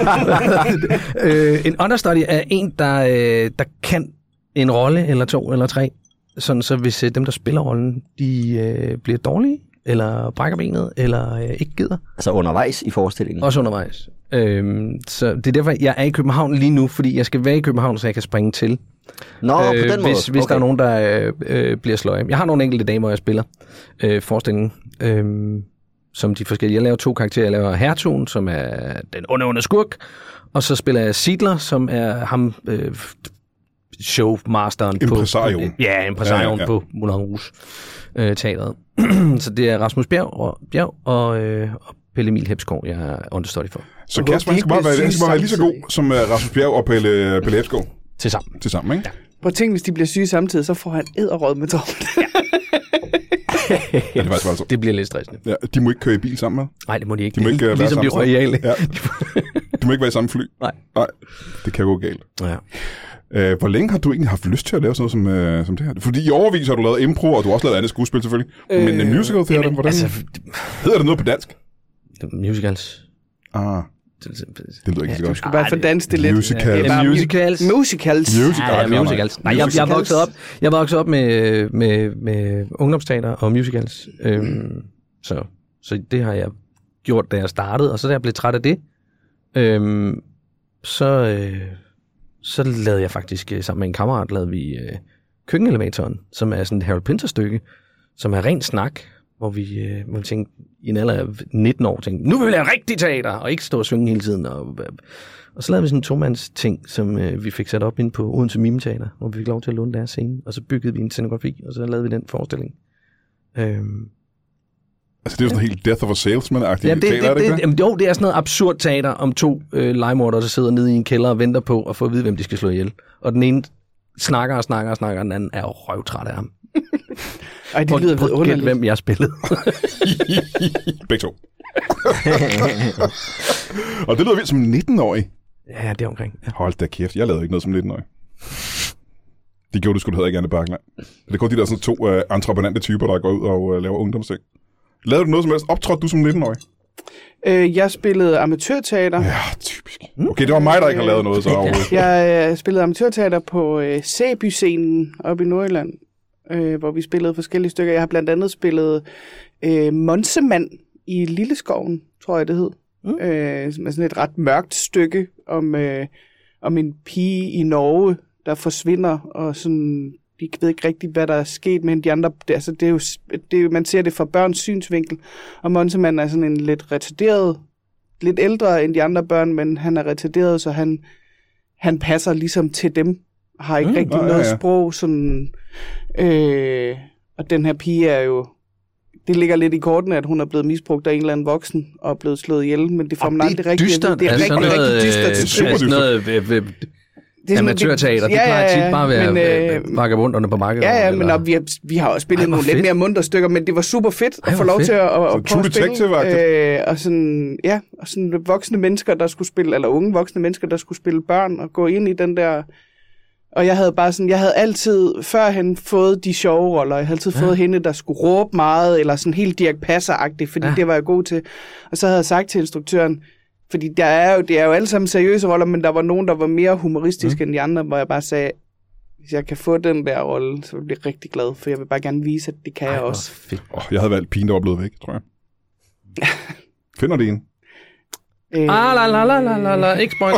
øh, en understudy er en, der, øh, der kan en rolle, eller to, eller tre. Sådan så hvis øh, dem, der spiller rollen, de øh, bliver dårlige, eller brækker benet, eller øh, ikke gider, Altså undervejs i forestillingen. også undervejs. Øh, så det er derfor, jeg er i København lige nu, fordi jeg skal være i København, så jeg kan springe til. Nå, på den måde. Hvis, hvis okay. der er nogen, der øh, øh, bliver sløje. Jeg har nogle enkelte dage, hvor jeg spiller øh, forestillingen. Øh, som de forskellige. Jeg laver to karakterer. Jeg laver Hertugen, som er den onde, onde skurk. Og så spiller jeg Sidler, som er ham øh, showmasteren. Impresarioen. På, ja, impresarioen Ja, ja, ja. på Moulin Rouge øh, teateret. Så det er Rasmus Bjerg og, Bjerg og, øh, og Pelle Emil Hepsgaard, jeg er understudy for. Så håber, Kasper, de han ikke skal bare bliver være, han skal bare være lige så syge god som uh, Rasmus Bjerg og Pelle, Pelle Hepsgaard Til sammen. til sammen, ikke? Prøv at tænke, hvis de bliver syge samtidig, så får han æderråd med dobbelt. Ja, det er faktisk bare så. Det bliver lidt stressende. Ja, de må ikke køre i bil sammen med. Nej, det må de ikke. De må ikke uh, være ligesom de sammen. royale. Ja. De må ikke være i samme fly. Nej. Nej, det kan gå galt. Ja. Uh, hvor længe har du egentlig haft lyst til at lave sådan noget som, uh, som det her? Fordi i overvis har du lavet impro, og du har også lavet andet skuespil selvfølgelig. Øh, Men uh, musical theater, Jamen, hvordan altså, hedder det noget på dansk? musicals. Ah, det lyder ikke så Du godt. skal bare få danset det lidt. Musical. Det er bare Musicals. mu- Musicals. Musical. Ja, ja, musicals. Nej, jeg, jeg er vokset op, jeg er vokset op med, med, med ungdomsteater og musicals. Øhm, så, så det har jeg gjort, da jeg startede, og så da jeg blev træt af det, øhm, så, øh, så lavede jeg faktisk øh, sammen med en kammerat, lavede vi øh, Køkkenelevatoren, som er sådan et Harold Pinter-stykke, som er ren snak, hvor vi, øh, hvor vi tænkte, i en alder af nitten år, tænkte, nu vil vi lave rigtig teater, og ikke stå og synge hele tiden. Og, og så lavede vi sådan en tomands ting, som øh, vi fik sat op ind på Odense Mime Teater, hvor vi fik lov til at låne deres scene, og så byggede vi en scenografi, og så lavede vi den forestilling. Øhm, Altså, det er jo sådan helt Death of a Salesman-agtigt ja, det, teater, det, er det ikke det, det? jamen, jo, det er sådan noget absurd teater om to øh, legemordere, der sidder nede i en kælder og venter på at få at vide, hvem de skal slå ihjel. Og den ene snakker og snakker og snakker, og den anden er jo røvtræt af ham. Ej, det Prøv- lyder prøv at gætte, underligt. hvem jeg spillede. Begge to. Og det lyder vildt som nitten-årig. Ja, det er omkring. Ja. Hold da kæft, jeg lavede ikke noget som nitten-årig. Det gjorde du sgu da heller ikke, Anne Bakland. Det er kun de der sådan to uh, entreprenante typer, der går ud og uh, laver ungdomsting. Lavede du noget som helst? Optrådte du som nitten-årig? Øh, jeg spillede amatørteater. Ja, typisk. Okay, det var mig, der ikke har lavet noget så overhovedet. Jeg øh, spillede amatørteater på øh, Sæby-scenen oppe i Nordjylland, øh, hvor vi spillede forskellige stykker. Jeg har blandt andet spillet øh, Monsemand i Lilleskoven, tror jeg det hed. Mm. Øh, som er sådan et ret mørkt stykke om, øh, om en pige i Norge, der forsvinder, og sådan, de ved ikke rigtigt, hvad der er sket med de andre. Det, altså, det er jo, det er jo, man ser det fra børns synsvinkel, og Monsemand er sådan en lidt retarderet, lidt ældre end de andre børn, men han er retarderet, så han, han passer ligesom til dem, har ikke mm, rigtig nå, noget ja, ja. sprog, sådan, øh, og den her pige er jo, det ligger lidt i kortene, at hun er blevet misbrugt af en eller anden voksen, og er blevet slået ihjel, men det får man aldrig rigtig at vide. Det er rigtig, sådan noget, rigtig dystert. øh, super sådan noget øh, øh, Det er sådan, amatørteater. Det ja, plejer ja, tit bare at være men, øh, øh, vagabunderne på markedet. Ja, ja, men eller- og vi, har, vi har også spillet Ej, hvor nogle lidt fedt. mere muntre stykker, men det var super fedt Ej, at få hvor lov fedt. til at, at, at Så prøve at True Detective-agtigt. Øh, og sådan, ja, og sådan voksne mennesker, der skulle spille, eller unge voksne mennesker, der skulle spille børn, og gå ind i den der Og jeg havde bare sådan, jeg havde altid førhen fået de sjove roller. Jeg havde altid ja. fået hende, der skulle råbe meget, eller sådan helt Dirch Passer-agtigt, fordi ja. det var jeg god til. Og så havde jeg sagt til instruktøren, fordi der er jo, det er jo alle sammen seriøse roller, men der var nogen, der var mere humoristiske mm. end de andre, hvor jeg bare sagde, hvis jeg kan få den der rolle, så vil jeg blive rigtig glad, for jeg vil bare gerne vise, at det kan Ej, jeg også. Oh, jeg havde valgt pigen, der var blevet væk, tror jeg. Finder det en? Øh, ah, la, la, la, la, la, la. Ikke spoil.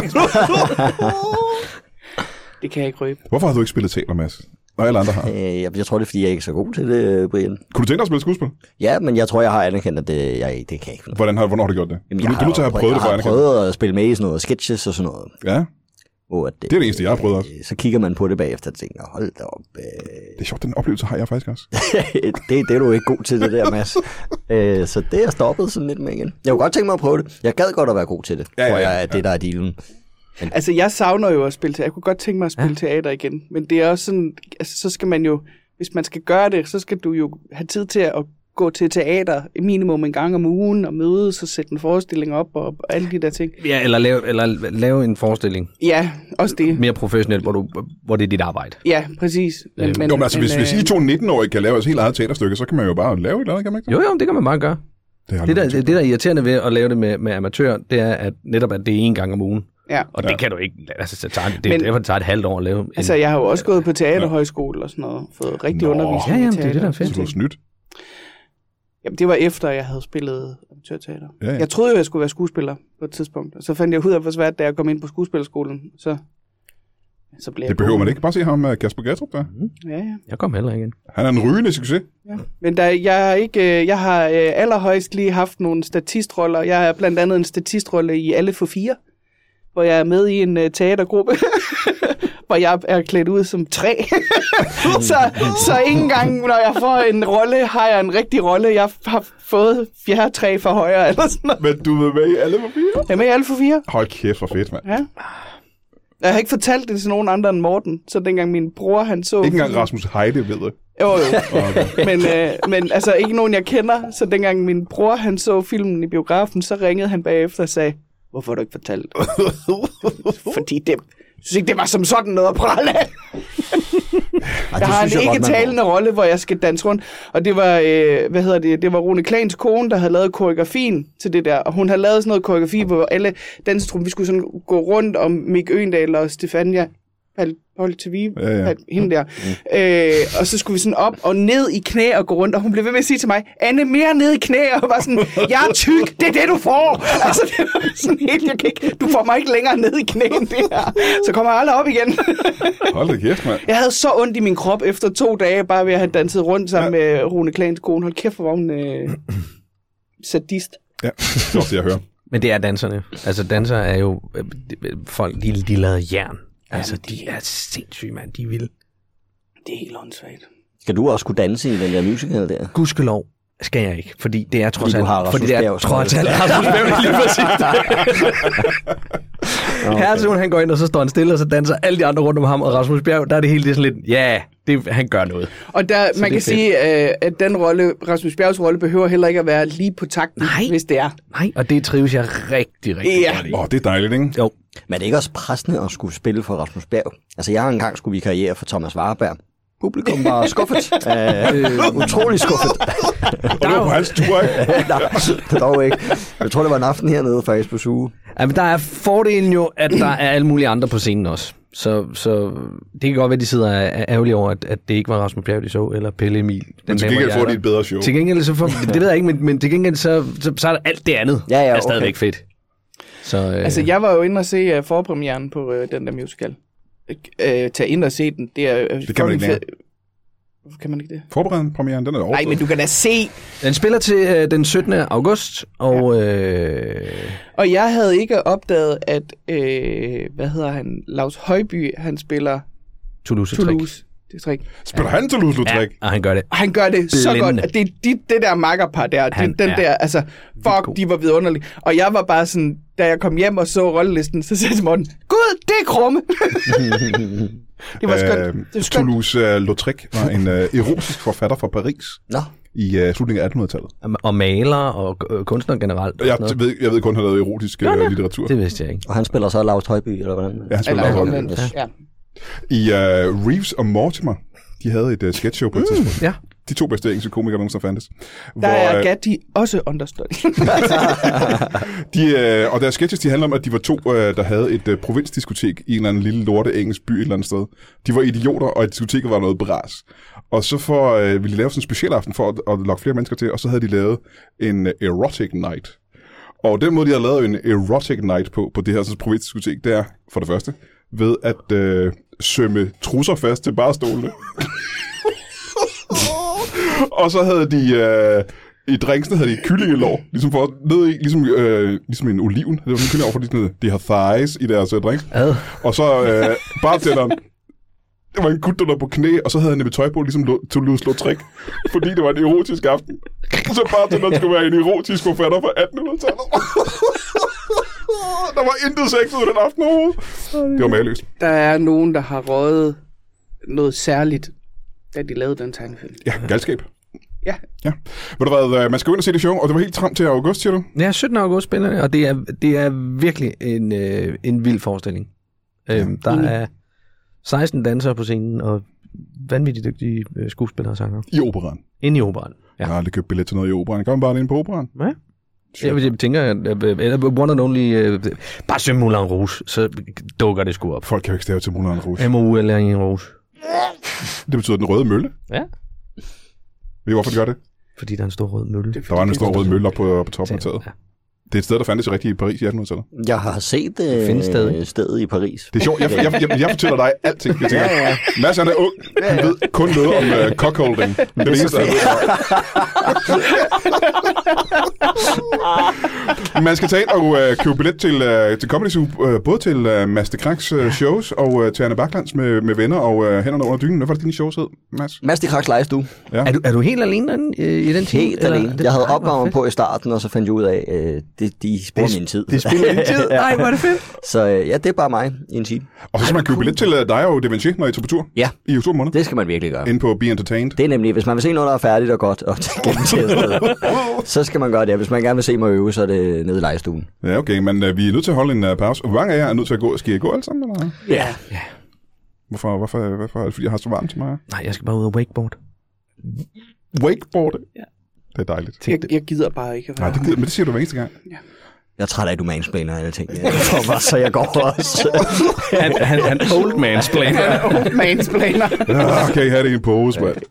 Det kan jeg ikke røbe. Hvorfor har du ikke spillet teater, Mads? Og alle andre har. Øh, jeg, jeg tror, det er, fordi jeg ikke er så god til det, Brian. Kunne du tænke dig at spille skuespil? Ja, men jeg tror, jeg har anerkendt, at det, jeg, det kan jeg ikke. Hvordan har, hvornår har du gjort det? Jamen, du du er nødt til at have prøvet det, for jeg har prøvet at spille med i sådan noget sketches og sådan noget. Ja. Hvor at det, det er det eneste, jeg har prøvet også. Så kigger man på det bagefter og tænker, hold da op. Øh... Det er sjovt, den oplevelse har jeg faktisk også. det, det er du ikke god til, det der, Mads. øh, så det er stoppet sådan lidt med igen. Jeg kunne godt tænke mig at prøve det. Jeg gad godt at være god til det, ja, tror ja, ja, jeg, at det der er dealen. Men... Altså, jeg savner jo at spille teater. Jeg kunne godt tænke mig at spille ja. teater igen. Men det er også sådan, altså, så skal man jo, hvis man skal gøre det, så skal du jo have tid til at gå til teater minimum en gang om ugen og mødes og sætte en forestilling op og, og alle de der ting. Ja, eller lave, eller lave en forestilling. Ja, også det. Mere professionelt, hvor, du, hvor det er dit arbejde. Ja, præcis. Men, øh, men, jo, men altså, men, hvis, øh, hvis I to nitten-årige kan lave et helt eget teaterstykke, så kan man jo bare lave et eller andet, kan man ikke? Jo, jo, det kan man bare gøre. Det, det, der, det, det, der er irriterende ved at lave det med, med amatør, det er at netop, at det er en gang om ugen. Ja. Og det ja. kan du ikke, altså det tager, det, men, det tager et halvt år at lave. Altså, en, jeg har jo også gået på teaterhøjskole og sådan noget, fået rigtig Nå, undervisning ja, jamen, i teater. Det er det, der er fedt. Så du har snydt? Jamen, det var efter, jeg havde spillet amatørteater. Ja, ja. Jeg troede jo, jeg skulle være skuespiller på et tidspunkt, og så fandt jeg ud af, hvor svært da jeg kom ind på skuespillerskolen, så, så blev jeg... Det behøver man ikke. Bare se ham, Kasper Gattrup der. Mm. Ja, ja. Jeg kom heller igen. Han er en rygende succes. Ja. Men der, jeg, har ikke, jeg har allerhøjst lige haft nogle statistroller. Jeg har blandt andet en statistrolle i Alle for fire, hvor jeg er med i en uh, teatergruppe, hvor jeg er klædt ud som træ. så, så ikke engang, når jeg får en rolle, har jeg en rigtig rolle. Jeg har fået fjerde træ for højre eller sådan noget. Men du er med i Alle for fire? Jeg er med i Alle for fire. Hold kæft, hvor fedt, mand. Ja. Jeg har ikke fortalt det til nogen andre end Morten, så dengang min bror, han så... Ikke engang Rasmus Heide ved det. Jo, jo. Okay. Men, øh, men altså ikke nogen, jeg kender. Så dengang min bror, han så filmen i biografen, så ringede han bagefter og sagde, hvorfor har du ikke fortalt det? Fordi det... Jeg synes ikke, det var som sådan noget at prale af. Jeg har en ikke talende rolle, hvor jeg skal danse rundt. Og det var, øh, hvad hedder det, det var Rune Klans kone, der havde lavet koreografien til det der. Og hun havde lavet sådan noget koreografi, hvor alle dansetruppen, vi skulle sådan gå rundt om Mick Øgendal og Stefania Paul T V, ja, ja. hende der. Mm. Øh, og så skulle vi sådan op og ned i knæ og gå rundt, og hun blev ved med at sige til mig, Anne, mere ned i knæ, og var sådan, jeg er tyk, det er det, du får. Altså, det var sådan helt, jeg kan ikke, du får mig ikke længere ned i knæ end det her. Så kommer jeg aldrig op igen. Hold da kæft, mand. Jeg havde så ondt i min krop efter to dage, bare ved at have danset rundt sammen ja. med Rune Klans kone. Hold kæft, hvor var hun øh, sadist. Ja, det er også det, jeg hører. Men det er danserne. Altså, dansere er jo folk, de, de lavede jern. Altså, de er sindssyge, mand. De vil. Det er helt åndssvagt. Skal du også kunne danse i den der musical der? Gudskelov skal jeg ikke, fordi det er trods alt... Fordi det er trods alt Rasmus Bjerg, lige præcis. Hertun, han går ind, og så står han stille, og så danser alle de andre rundt om ham, og Rasmus Bjerg, der er det hele det sådan lidt, ja, det, han gør noget. Og der, man kan sige, at den rolle, Rasmus Bjergs rolle, behøver heller ikke at være lige på takten, nej, hvis det er. Nej, og det trives jeg rigtig, rigtig ja. godt i. Åh, oh, det er dejligt, ikke? Jo. Men det er ikke også pressende at skulle spille for Rasmus Bjerg? Altså, jeg har engang skulle vi karriere for Thomas Warberg. Publikum var skuffet. uh, utrolig skuffet. Og det var på hans tur, ikke? Nej, dog ikke. Jeg tror, det var en aften hernede faktisk på Suge. Ja, men der er fordelen jo, at der er alle mulige andre på scenen også. Så, så det kan godt være, at de sidder og er ærgerlige over, at, at det ikke var Rasmus Bjerg, de så, eller Pelle Emil. Men til gengæld får de et bedre show. Til gengæld, så får, det ved jeg ikke, men, men til gengæld, så, så, så er der alt det andet, ja, ja, okay. er stadigvæk fedt. Så, øh... Altså, jeg var jo inde og se uh, forpremieren på uh, den der musical. Uh, tag ind og se den. Det, er, uh, det kan man ikke lade. Hvorfor kan man ikke det? Forberedende premieren, den er overstået. Nej, men du kan da se. Den spiller til øh, den syttende august, og... Ja. Øh... Og jeg havde ikke opdaget, at, øh, hvad hedder han, Laus Højby, han spiller... Toulouse. Toulouse. Det er spiller ja. han Toulouse-Lautrec? Ja, og han gør det. Han gør det Blinde. Så godt. Det er de, det der makkerpar der. Han, det, den der, altså, fuck, de var vidunderlige. Og jeg var bare sådan, da jeg kom hjem og så rollelisten, så sagde jeg til Morten, Gud, det er Krumme! Det var skønt. Øh, det skønt. Toulouse-Lautrec var en uh, erotisk forfatter fra Paris. Nå. I uh, slutningen af attenhundredetallet. Og maler og øh, kunstner generelt. Jeg ved, jeg ved kun, at han har lavet erotisk uh, litteratur. Det vidste jeg ikke. Og han spiller så Laus Højby, eller hvordan? Ja, han spiller Laus Højby. Ja. I uh, Reeves og Mortimer, de havde et uh, sketchshow på et tidspunkt. Ja. De to bedste engelske komikere, der nogensinde fandtes. Der er Gatti også understudy. de, øh, og deres sketches, de handler om, at de var to, øh, der havde et øh, provinsdiskotek i en eller anden lille lorte engelsk by et eller andet sted. De var idioter, og diskoteket var noget bras. Og så for, øh, ville de lave sådan en special aften for at, at lokke flere mennesker til, og så havde de lavet en uh, erotic night. Og den måde, de havde lavet en erotic night på, på det her sådan, provinsdiskotek, det er for det første ved at øh, sømme trusser fast til barstolene. Og så havde de, øh, i drinksene havde de kyllingelår, ligesom for ned i, ligesom, øh, ligesom en oliven. Det var sådan en kyllingelår, fordi de, de har thighs i deres øh, drinks. Ad. Og så øh, bartenderen, det var en gut, der lå på knæ, og så havde han et tøj på, ligesom til at slå trick, fordi det var en erotisk aften. Så bartenderen skulle være en erotisk forfatter fra attenhundredetallet. Der var intet sex ud den aften overhovedet. Det var mageløst. Der er nogen, der har røget noget særligt, da de lavede den tegnefilm. Ja, galskab. Ja. Ja. Ved du hvad, man skal gå ind og se det show, og det var helt frem til august, siger du? Ja, syttende august spændende, og det er, det er virkelig en, øh, en vild forestilling. Ja. Øhm, der er seksten dansere på scenen, og vanvittigt dygtige øh, skuespillere og sanger. I operan. Inde i operan. Ja. Jeg har aldrig købt billet til noget i operan. Kan man bare ind på operan? Ja. Jeg, jeg tænker, at uh, one and only, uh, bare søg Moulin Rouge, så dukker det sgu op. Folk kan jo ikke stave til Moulin Rouge. M O U L I N Rouge. Det betyder den røde mølle. Ja. Ved I, hvorfor de gør det? Fordi der er en stor rød mølle. Der var en stor rød mølle op på, på toppen af taget. Ja. Det er et sted, der fandtes rigtigt i Paris i attenhundredetallet. Jeg har set øh, stedet. stedet i Paris. Det er sjovt. Jeg, jeg, jeg, jeg fortæller dig alting. Jeg tænker, ja, ja. Mads, han er ung. Han ved kun noget om uh, cockholding. Det er det eneste, han ved. Man skal tage ind og uh, købe billet til, uh, til Comedy Zoo, uh, både til uh, Mads de Kraks uh, shows og uh, til Anna Baklands med, med venner og uh, hænderne under dynen. Hvad var det, dine shows hed, Mads? Mads de Kraks lejestue. Ja. Er, du, er du helt alene den, øh, i den tid? Helt alene. Jeg havde opvarmet på i starten, og så fandt jeg ud af, øh, det, de spiller min tid. De spiller min tid? Nej, hvor er det fedt. Så øh, ja, det er bare mig i en time. Og så skal man købe billet til uh, dig og Devanché, når I tager på tur. Ja. I oktober måned. Det skal man virkelig gøre. Inde på Be Entertained. Det er nemlig, hvis man vil se noget, der er færdigt og godt, og gennemtæstet, så skal man gøre det. Hvis man gerne vil se mig øve, så er det nede i lejestuen. Ja, okay, men uh, vi er nødt til at holde en uh, pause. Hvor mange af jer er nødt til at gå? Skal I gå alle sammen, eller? Ja. Ja. Hvorfor, hvorfor, hvorfor? Er det fordi, jeg har så varmt til mig? Nej, jeg skal bare ud og wakeboard. Wakeboard? Ja. Det er dejligt. Jeg, jeg gider bare ikke at være. Nej, det gider, men det siger du hver eneste gang. Ja. Jeg er træt af, at du mansplainer alle ting. For mig, så jeg går også. han, han, han old mansplainer. Han old mansplainer. Ja, kan I have det i en pose, mand?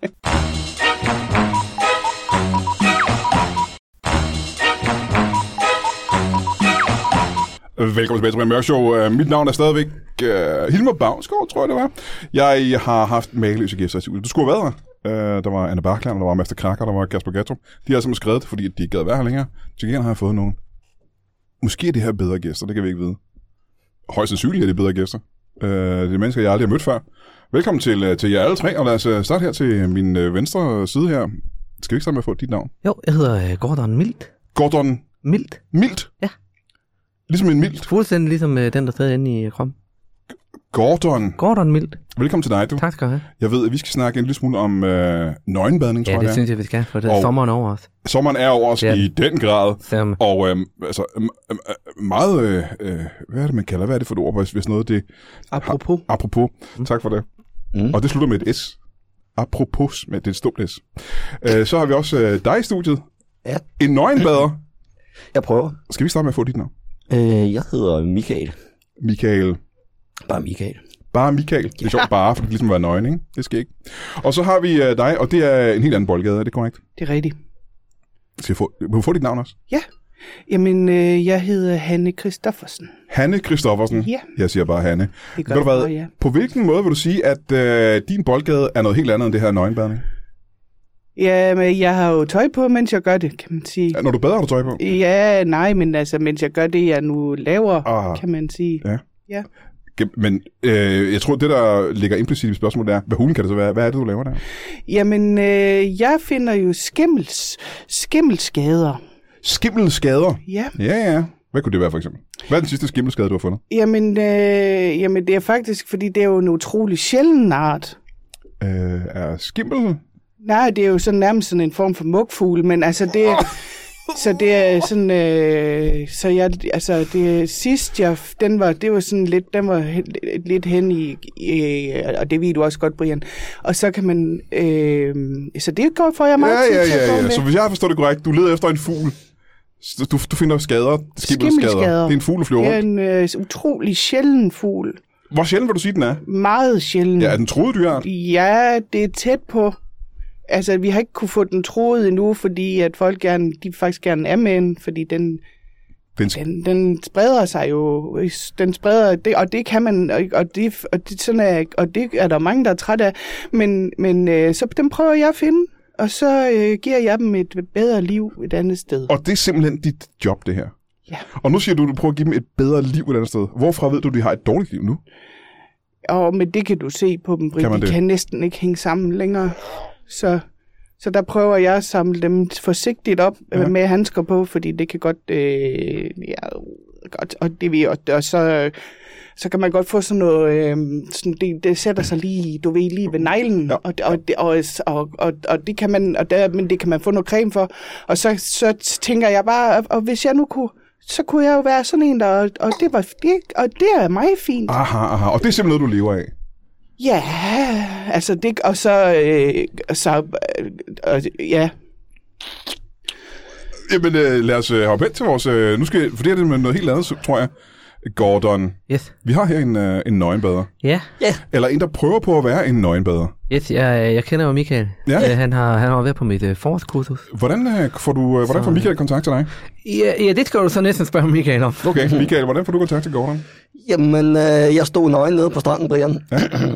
Velkommen tilbage til Brian Mørk Show. Uh, mit navn er stadigvæk uh, Hilmar Bavnsgaard, tror jeg det var. Jeg har haft mageløse gæster i studiet. Du skulle have været her. Uh, der var Anna Bakland, der var Master Krakker, der var Kasper Gattrup. De har simpelthen skrevet, fordi de ikke gad være her længere. Til gengæld har jeg fået nogen. Måske er det her bedre gæster, det kan vi ikke vide. Højst sandsynligt er det bedre gæster. Uh, det er mennesker, jeg aldrig har mødt før. Velkommen til, uh, til jer alle tre, og lad os starte her til min uh, venstre side her. Skal vi ikke starte med at få dit navn? Jo, jeg hedder uh, Gordon Mildt. Gordon Mildt? Mildt? Ja. Ligesom en Mildt? Fuldstændig ligesom uh, den, der stadig inde i Krom. Gordon. Gordon Mildt. Velkommen til dig, du. Tak skal du have. Jeg ved, at vi skal snakke en lille smule om øh, nøgenbadning, tror ja, jeg. Ja, det synes jeg, vi skal, for det er og sommeren over os. Sommeren er over os ja. i den grad. Stem. Og øh, altså, øh, øh, meget, øh, hvad er det, man kalder? Hvad er det for et ord, hvis, hvis noget det... Apropos. Ha, apropos. Mm. Tak for det. Mm. Og det slutter med et S. Apropos, med det er et stumt S. øh, så har vi også øh, dig i studiet. Ja. En nøgenbader. Jeg prøver. Skal vi starte med at få dit navn? Øh, jeg hedder Michael. Michael. Bare Michael. Bare Michael. Det er sjovt bare, for det ligesom var nøgen, ikke? Det skal ikke. Og så har vi uh, dig, og det er en helt anden boldgade, er det korrekt? Det er rigtigt. Skal jeg få, må du få dit navn også? Ja. Jamen, øh, jeg hedder Hanne Christoffersen. Hanne Christoffersen? Ja. Jeg siger bare Hanne. Det gør hvad, ja. På hvilken måde vil du sige, at øh, din boldgade er noget helt andet end det her nøgenbadning? Ja, men jeg har jo tøj på, mens jeg gør det, kan man sige. Ja, når du bader, har du tøj på? Ja, nej, men altså, mens jeg gør det, jeg nu laver, ah. kan man sige. Ja. Ja. Men øh, jeg tror, det der ligger implicit i spørgsmålet er, hvad hulen kan det så være? Hvad er det, du laver der? Jamen, øh, jeg finder jo skimmels, skimmelskader. Skimmelskader? Ja. Ja, ja. Hvad kunne det være, for eksempel? Hvad er den sidste skimmelskade, du har fundet? Jamen, øh, jamen, det er faktisk, fordi det er jo en utrolig sjælden art. Øh, er skimmel... Nej, det er jo sådan nærmest sådan en form for mugfugl, men altså det... Så det er sådan, øh, så jeg, altså det sidst jeg, den var, det var sådan lidt, den var hen, lidt hen i, i, og det ved du også godt, Brian. Og så kan man, øh, så det går for jeg meget Ja, tid ja, til at ja, gå ja. med. Så hvis jeg har forstået det korrekt, du leder efter en fugl. Du, du finder skader, skimmelskader. Det er en fugl, der flyver Det er rundt. en øh, utrolig sjælden fugl. Hvor sjældent vil du sige, den er? Meget sjælden. Ja, er den truet dyr? Ja, det er tæt på. Altså, vi har ikke kunne få den troet endnu, fordi at folk gerne, de faktisk gerne er med den, fordi den, Den, den, den spreder sig jo, den spreder, det, og det kan man, og, og, det, og, det, sådan er, og det er der mange, der er trætte af, men, men øh, så dem prøver jeg at finde, og så øh, giver jeg dem et bedre liv et andet sted. og det er simpelthen dit job, det her. Ja. Og nu siger du, at du prøver at give dem et bedre liv et andet sted. Hvorfra ved du, at de har et dårligt liv nu? Og men det kan du se på dem, Britt. Kan man De det? kan næsten ikke hænge sammen længere. Så, så der prøver jeg at samle dem forsigtigt op Ja. ja. med handsker på, fordi det kan godt... Øh, ja, godt og, det, vil- og, og så, så kan man godt få sådan noget... Øh, sådan, det, det sætter sig lige, du ved, lige ved neglen. Ja. Ja. Og, og, det- og, og, og, og det kan man... Og der, men det kan man få noget creme for. Og så, så tænker jeg bare, og, og hvis jeg nu kunne... Så kunne jeg jo være sådan en, der... Og det, var, det, og det er meget fint. Aha, aha. Og det er simpelthen noget, du lever af. Ja, altså det, og så, øh, så øh, øh, ja. Jamen, øh, lad os øh, hoppe hen til vores... Øh, nu skal for det er det med noget helt andet, så tror jeg. Gordon. Yes. Vi har her en, øh, en nøgenbader. Ja, Eller en, der prøver på at være en nøgenbader. yes, jeg, jeg kender jo Michael. Ja. Øh, han, har, han har været på mit øh, forårskursus. Hvordan øh, får du, øh, hvordan får Michael kontakt til dig? Ja, ja, det skal du så næsten spørge Michael om. Okay, Michael, hvordan får du kontakt til Gordon? Jamen, øh, jeg stod nøgen nede på stranden, Brian. Det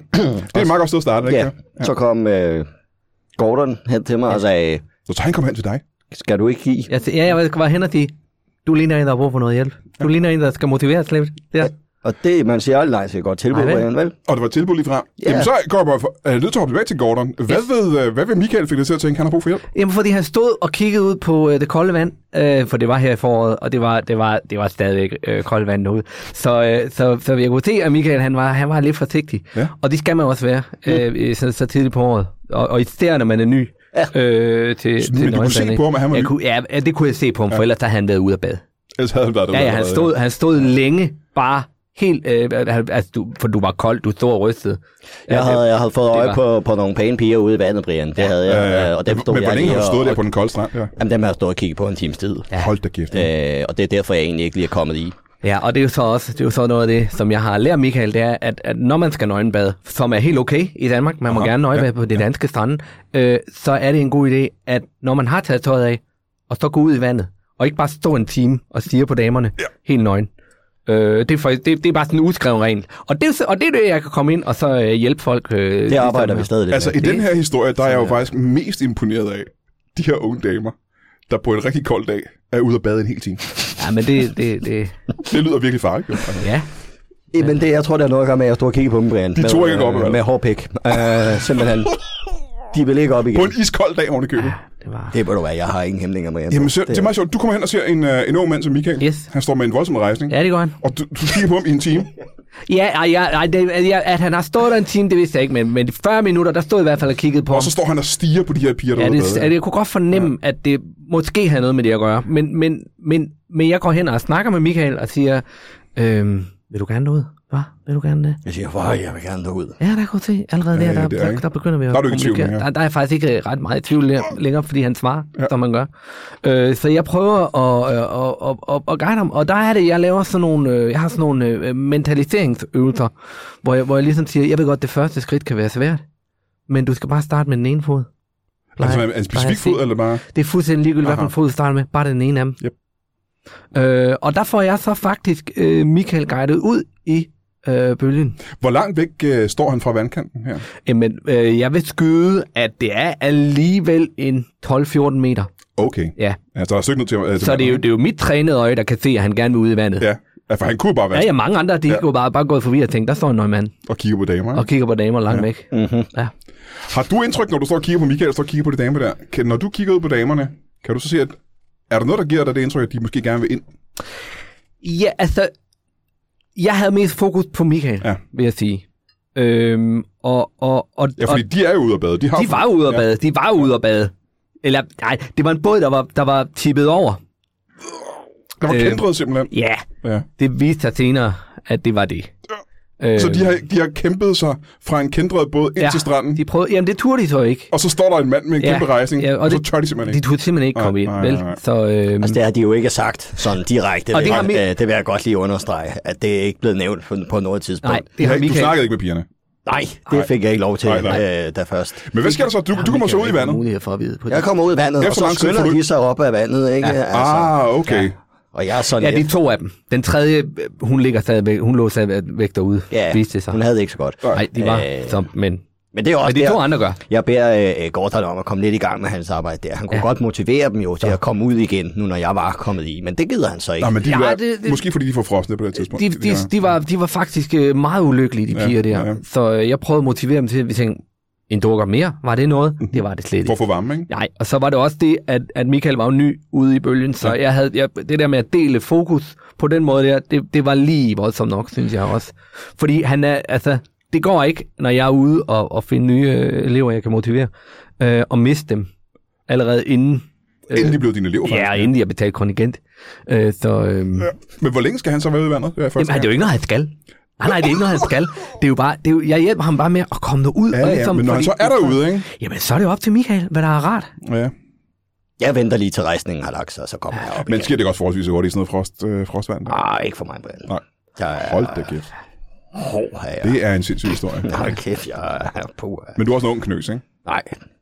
er et meget godt sted at starte, ikke? Ja, så kom øh, Gordon hen til mig og sagde, Så tager han kom hen til dig. skal du ikke give? Jeg, ja, jeg var hen og sige, du ligner en, der har brug for noget hjælp. Du ligner en, der skal motiveres lidt. Ja. Og det, man siger aldrig nej til et godt tilbud, Nej, vel? Brian, vel? Og det var et tilbud lige fra. Ja. Jamen, så går jeg bare for, øh, nødt til at hoppe tilbage til Gordon. Hvad, Yes. ved, øh, hvad vil Michael fik dig til at tænke, han har brug for hjælp? Jamen, fordi han stod og kiggede ud på øh, det kolde vand, øh, for det var her i foråret, og det var, det var, det var stadigvæk øh, koldt vand derude. Så, øh, så, så jeg kunne se, at Michael han var, han var lidt forsigtig. Ja. Og det skal man også være øh, så, så tidligt på året. Og, og især når man er ny Ja. øh, til, til Men du kunne se nøgenbadning. på ham, at han var jeg ny? kunne, ja, ja, det kunne jeg se på ham, for ellers havde han været ude af bad. Ellers havde han været derude. Ja, ja, han allerede. stod, han stod længe bare helt, øh, altså, du, for du var kold, du stod og rystede. Jeg Ja, havde, jeg havde fået det øje var- på, på nogle pæne piger ude i vandet, Brian. Det havde jeg, Ja, ja. øh, og dem stod Men hvor jeg længe lige har du stået og- der på den kolde strand? Ja. Jamen, dem har jeg stået og kigget på en times tid. Ja. Hold da kæft. Øh, og det er derfor, jeg egentlig ikke lige er kommet i. Ja, og det er jo så også det er jo så noget af det, som jeg har lært Michael, det er, at, at når man skal nøgenbade, som er helt okay i Danmark, man må Aha, gerne nøgenbade ja, på de danske strande, øh, så er det en god idé, at når man har taget tøjet af, og så gå ud i vandet, og ikke bare stå en time og stirre på damerne, Ja. helt nøgen. Øh, det, er for, det, det er bare sådan en udskreven regel. Og det, er så- og det er det, jeg kan komme ind og så øh, hjælpe folk. Øh, Det arbejder ligesom, vi stadig lidt Altså, med. i den her historie, der er jeg jo Så- faktisk mest imponeret af de her unge damer, der på en rigtig kold dag er ude at bade en hel time. Ja, men det... det, det Det lyder virkelig farligt, jo. Altså. ja. Men det, jeg tror, det har noget at gøre med, at jeg stod og kiggede på dem, Brian. De med, tog ikke gå op, øh, vel? Med hårpik. Uh, simpelthen. De vil ikke op igen. På en iskold dag oven i købet. Det var... Det må du være, jeg har ingen hæmninger med. Jamen, så, det er meget sjovt. Du kommer hen og ser en, uh, en ung mand som Michael. Yes. Han står med en voldsom rejsning. Ja, det går han. Og du, du kigger på ham i en time. Ja, ej, ja, ej, det, ja, at han har stået der en time, det vidste jeg ikke, men, men fyrre minutter, der stod jeg i hvert fald og kiggede på Og ham. så står han og stiger på de her piger, der Ja, er ude at det, bade. det, jeg kunne godt fornemme, ja. at det måske havde noget med det at gøre. Men, men, men, men jeg går hen og snakker med Michael og siger, øhm, vil du gerne derud? Hvad? Vil du gerne det? Jeg siger, hvor jeg vil gerne derud. Ja, der kunne se. Allerede Ja, der, der, det er der, ikke. der begynder vi at Der er du ikke i tvivl kommunikere. længere. Der, der er jeg faktisk ikke ret meget i tvivl læ- længere, fordi han svarer, Ja. ja. som man gør. Øh, så jeg prøver at, at, at, at, at guide ham, og der er det, jeg laver sådan nogle, øh, jeg har sådan nogle øh, mentaliseringsøvelser, hvor jeg, hvor jeg ligesom siger, jeg ved godt, det første skridt kan være svært, men du skal bare starte med den ene fod. Altså, Plejer- en plejer specifik jeg at sige. fod, eller bare... Det er fuldstændig ligegyldigt, hvad for Aha. en fod du starter med. Bare den ene af dem. Yep. Øh, og der får jeg så faktisk øh, Michael guidet ud i øh, bølgen. Hvor langt væk øh, står han fra vandkanten her? Jamen, øh, jeg vil skyde, at det er alligevel en tolv fjorten meter. Okay. Ja. Altså, der er stykke ned til... Øh, til Så det er, jo, det er jo mit trænede øje, der kan se, at han gerne vil ud i vandet. Ja. Ja, for han kunne bare være Ja, ja, mange andre, de Ja. ja. kunne bare, bare gået forbi og tænkt, der står en nøgen mand og kigge på damer. og Ikke? kigger på damer langt Ja. væk. Mm-hmm. Ja. Har du indtryk, når du står og kigger på Michael, og står og kigger på de damer der? Kan, når du kigger ud på damerne, kan du så se, at er der noget, der giver dig det indtryk, at de måske gerne vil ind? Ja, altså, jeg havde mest fokus på Michael, Ja. ja. vil jeg sige. Øhm, og, og, og, Ja, fordi og de er jo ude at bade. De, har de var ude at bade, de var ude at bade. Eller, nej, det var en båd, der var, der var tippet over. Der var Øh, kæntret simpelthen. Ja, Ja. det viste sig senere, at det var det. Øh, Så de har, de har kæmpet sig fra en kæntret båd ind ja, til stranden, de prøvede, jamen det turde de så ikke. og så står der en mand med en Ja, kæmpe rejsning, ja, og, og og så det- tør de simpelthen De ikke. turde simpelthen ikke komme ind, nej, vel? nej, nej. Så, øhm, Altså, det har de jo ikke sagt sådan direkte. Og Det, det har det, mi- øh, det vil jeg godt lige understrege, at det er ikke blevet nævnt på, på noget tidspunkt. nej, Det det har du Michael... snakkede ikke med pigerne. Nej, det fik jeg ikke lov til, Nej, nej. øh, da først. Men hvad sker der så? Du, du kommer så ud i vandet. Mulighed for at vide på det. Jeg kommer ud i vandet, Efter og så lang tid får skynder du- de sig op af vandet, ikke? Ja. Altså, Ah, okay. ja. Og jeg er sådan Ja, de lidt- to af dem. Den tredje, hun ligger stadigvæk, hun lå stadigvæk derude, Ja, viste det sig. hun havde det ikke så godt. Nej, de var, Øh, så, men, Men det er også men de to der, andre gør. jeg beder øh, Gordon om at komme lidt i gang med hans arbejde der. Han kunne Ja. ja. godt motivere dem jo til at komme ud igen, nu når jeg var kommet i, men det gider han så ikke. Nej, men de Ja, ja, det- det- måske fordi de får frosne på det tidspunkt. De, de, de, var, de var faktisk øh, meget ulykkelige, de Ja, piger der. ja, ja. Så øh, jeg prøvede at motivere dem til, at vi tænkte, en dukker mere, var det noget? Det var det slet For ikke. at få varme, ikke? Nej, og så var det også det, at, at Michael var jo ny ude i bølgen, så Ja. jeg havde, jeg, det der med at dele fokus på den måde der, det, det var lige voldsomt nok, synes jeg også. Fordi han er, altså, det går ikke, når jeg er ude og, og finde nye øh, elever, jeg kan motivere, øh, og miste dem allerede inden. Øh, Inden de blev dine elever, faktisk. ja, inden de har betalt kontingent. Øh, så, øh, Ja. Men hvor længe skal han så være ude i vandet? Det er Jamen, det er jo ikke noget, han skal. Nej, nej, det er ikke noget, han skal. Det er jo bare, det er jo, jeg hjælper ham bare med at komme derud. Ja, og ja, ligesom, men når han fordi- så er derude, ikke? Jamen, så er det jo op til Michael, hvad der er rart. Ja. Jeg venter lige til rejsningen har lagt sig, så kommer jeg op Men igen. sker det også forholdsvis hurtigt i sådan noget frost, øh, frostvand? Der? Nej, ikke for mig, Brian. Nej. Jeg er Hold da kæft. hård her. Det... Det er en sindssyg historie. Hold kæft, jeg er på. Men du er også en ung knøs, ikke? Nej.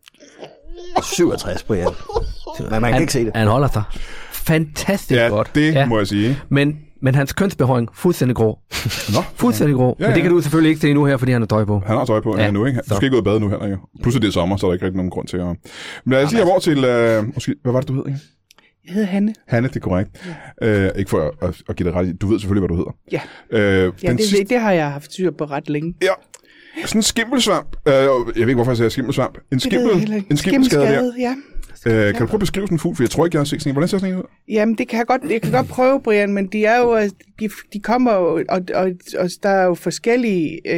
syvogtres, Brian. Men man kan Han, ikke se det. han holder sig fantastisk Ja, godt. det må jeg sige. Men, men hans kønsbehøring, fuldstændig grå. Nå, Fuldstændig grå. Ja, Men det ja. kan du selvfølgelig ikke se nu her, fordi han har tøj på. han har tøj på Ja, ja, nu, ikke? Du så. skal ikke ud og bade nu heller, jo. Pludselig det er sommer, så er der ikke rigtig nogen grund til at... Men lad os lige have over til... Øh, måske, hvad var det, du hed, ikke? Jeg hedder Hanne. Hanne, det er korrekt. Ja. Øh, ikke for at, at, at give dig ret i. Du ved selvfølgelig, hvad du hedder. Ja, Øh, ja den det, sidste, det har jeg haft styr på ret længe. ja. Sådan en skimmelsvamp. Øh, jeg ved ikke, hvorfor jeg siger skimmelsvamp. En Det ved jeg skimmel, heller ikke. en skimmelsskade der. Skimmelsskade, ja. Øh, kan du prøve at beskrive sådan en fugl? For jeg tror ikke, jeg har set sådan en. Hvordan ser sådan en ud? Jamen, det kan jeg godt, jeg kan godt prøve, Brian, men de er jo, altså, de, de kommer jo, og, og, og der er jo forskellige,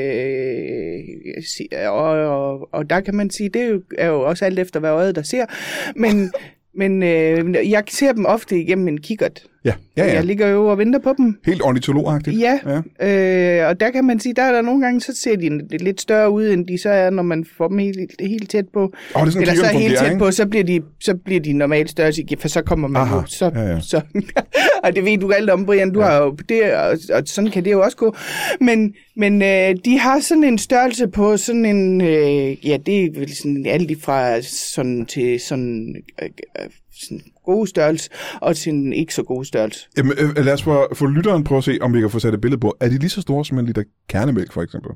øh, si- og, og, og der kan man sige, det er jo, er jo også alt efter, hvad øjet der ser, men, men øh, jeg ser dem ofte igennem en kikkert. Ja, ja, ja. Jeg ligger jo og venter på dem. Helt ornitologagtigt. Ja, ja. Øh, og der kan man sige, der er der nogle gange, så ser de lidt større ud, end de så er, når man får dem helt, helt tæt på. Åh, det er sådan, Eller så kigger, helt fungerer, tæt ikke? på, så bliver de, så bliver de normalt størrelse, for så kommer man Aha, jo. Så, ja, ja. Så, og det ved du alt om, Brian. Du ja. har jo det, og, og sådan kan det jo også gå. Men, men øh, de har sådan en størrelse på sådan en, øh, ja, det er vel sådan alt fra sådan til sådan, øh, øh, sådan gode størrelse, og til en ikke så god størrelse. Jamen, øh, lad os få, få lytteren prøve at se, om vi kan få sat et billede på. Er de lige så store som en liter kernemælk, for eksempel?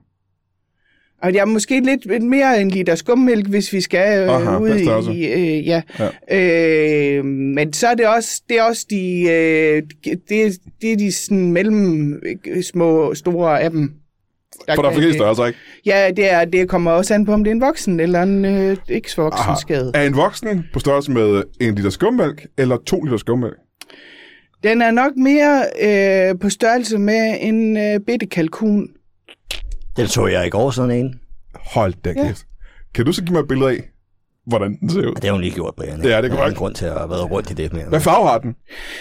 Og jeg er måske lidt mere en liter skummælk, hvis vi skal øh, Aha, ud den størrelse. i... Øh, ja. Ja. Øh, men så er det også, det er også de, øh, det, det er de sådan mellem øh, små, store af dem. For der er forskellige størrelser, ikke? Ja, det, er, det kommer også an på, om det er en voksen eller en øh, ikke-voksen skade. Er en voksen på størrelse med en liter skummælk, eller to liter skummælk? Den er nok mere øh, på størrelse med en øh, bitte kalkun. Den så jeg i går, sådan en. Hold da kæft. Ja. Kan du så give mig et billede af, hvordan den ser ud? Det har hun lige gjort, Brian. Ja, det er Der er korrekt. en grund til at have været rundt i det mere. Hvad farve har den?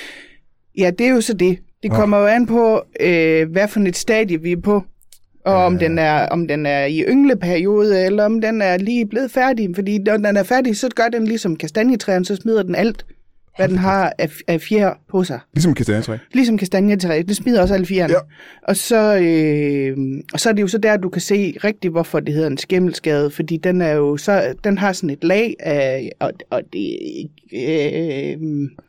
Ja, det er jo så det. Det Ah. kommer jo an på, øh, hvad for et stadie vi er på. Og om den er om den er i yngleperiode, eller om den er lige blevet færdig. Fordi når den er færdig, så gør den ligesom kastanjetræen, så smider den alt, hvad den har af, af fjer på sig. Ligesom kastanjetræ. Ligesom kastanjetræ, det smider også alle fjerne. Ja. Og, så, øh, og så er det jo så der, du kan se rigtigt, hvorfor det hedder en skimmelskade. Fordi den er jo så, den har sådan et lag af, og, og det er ikke, øh,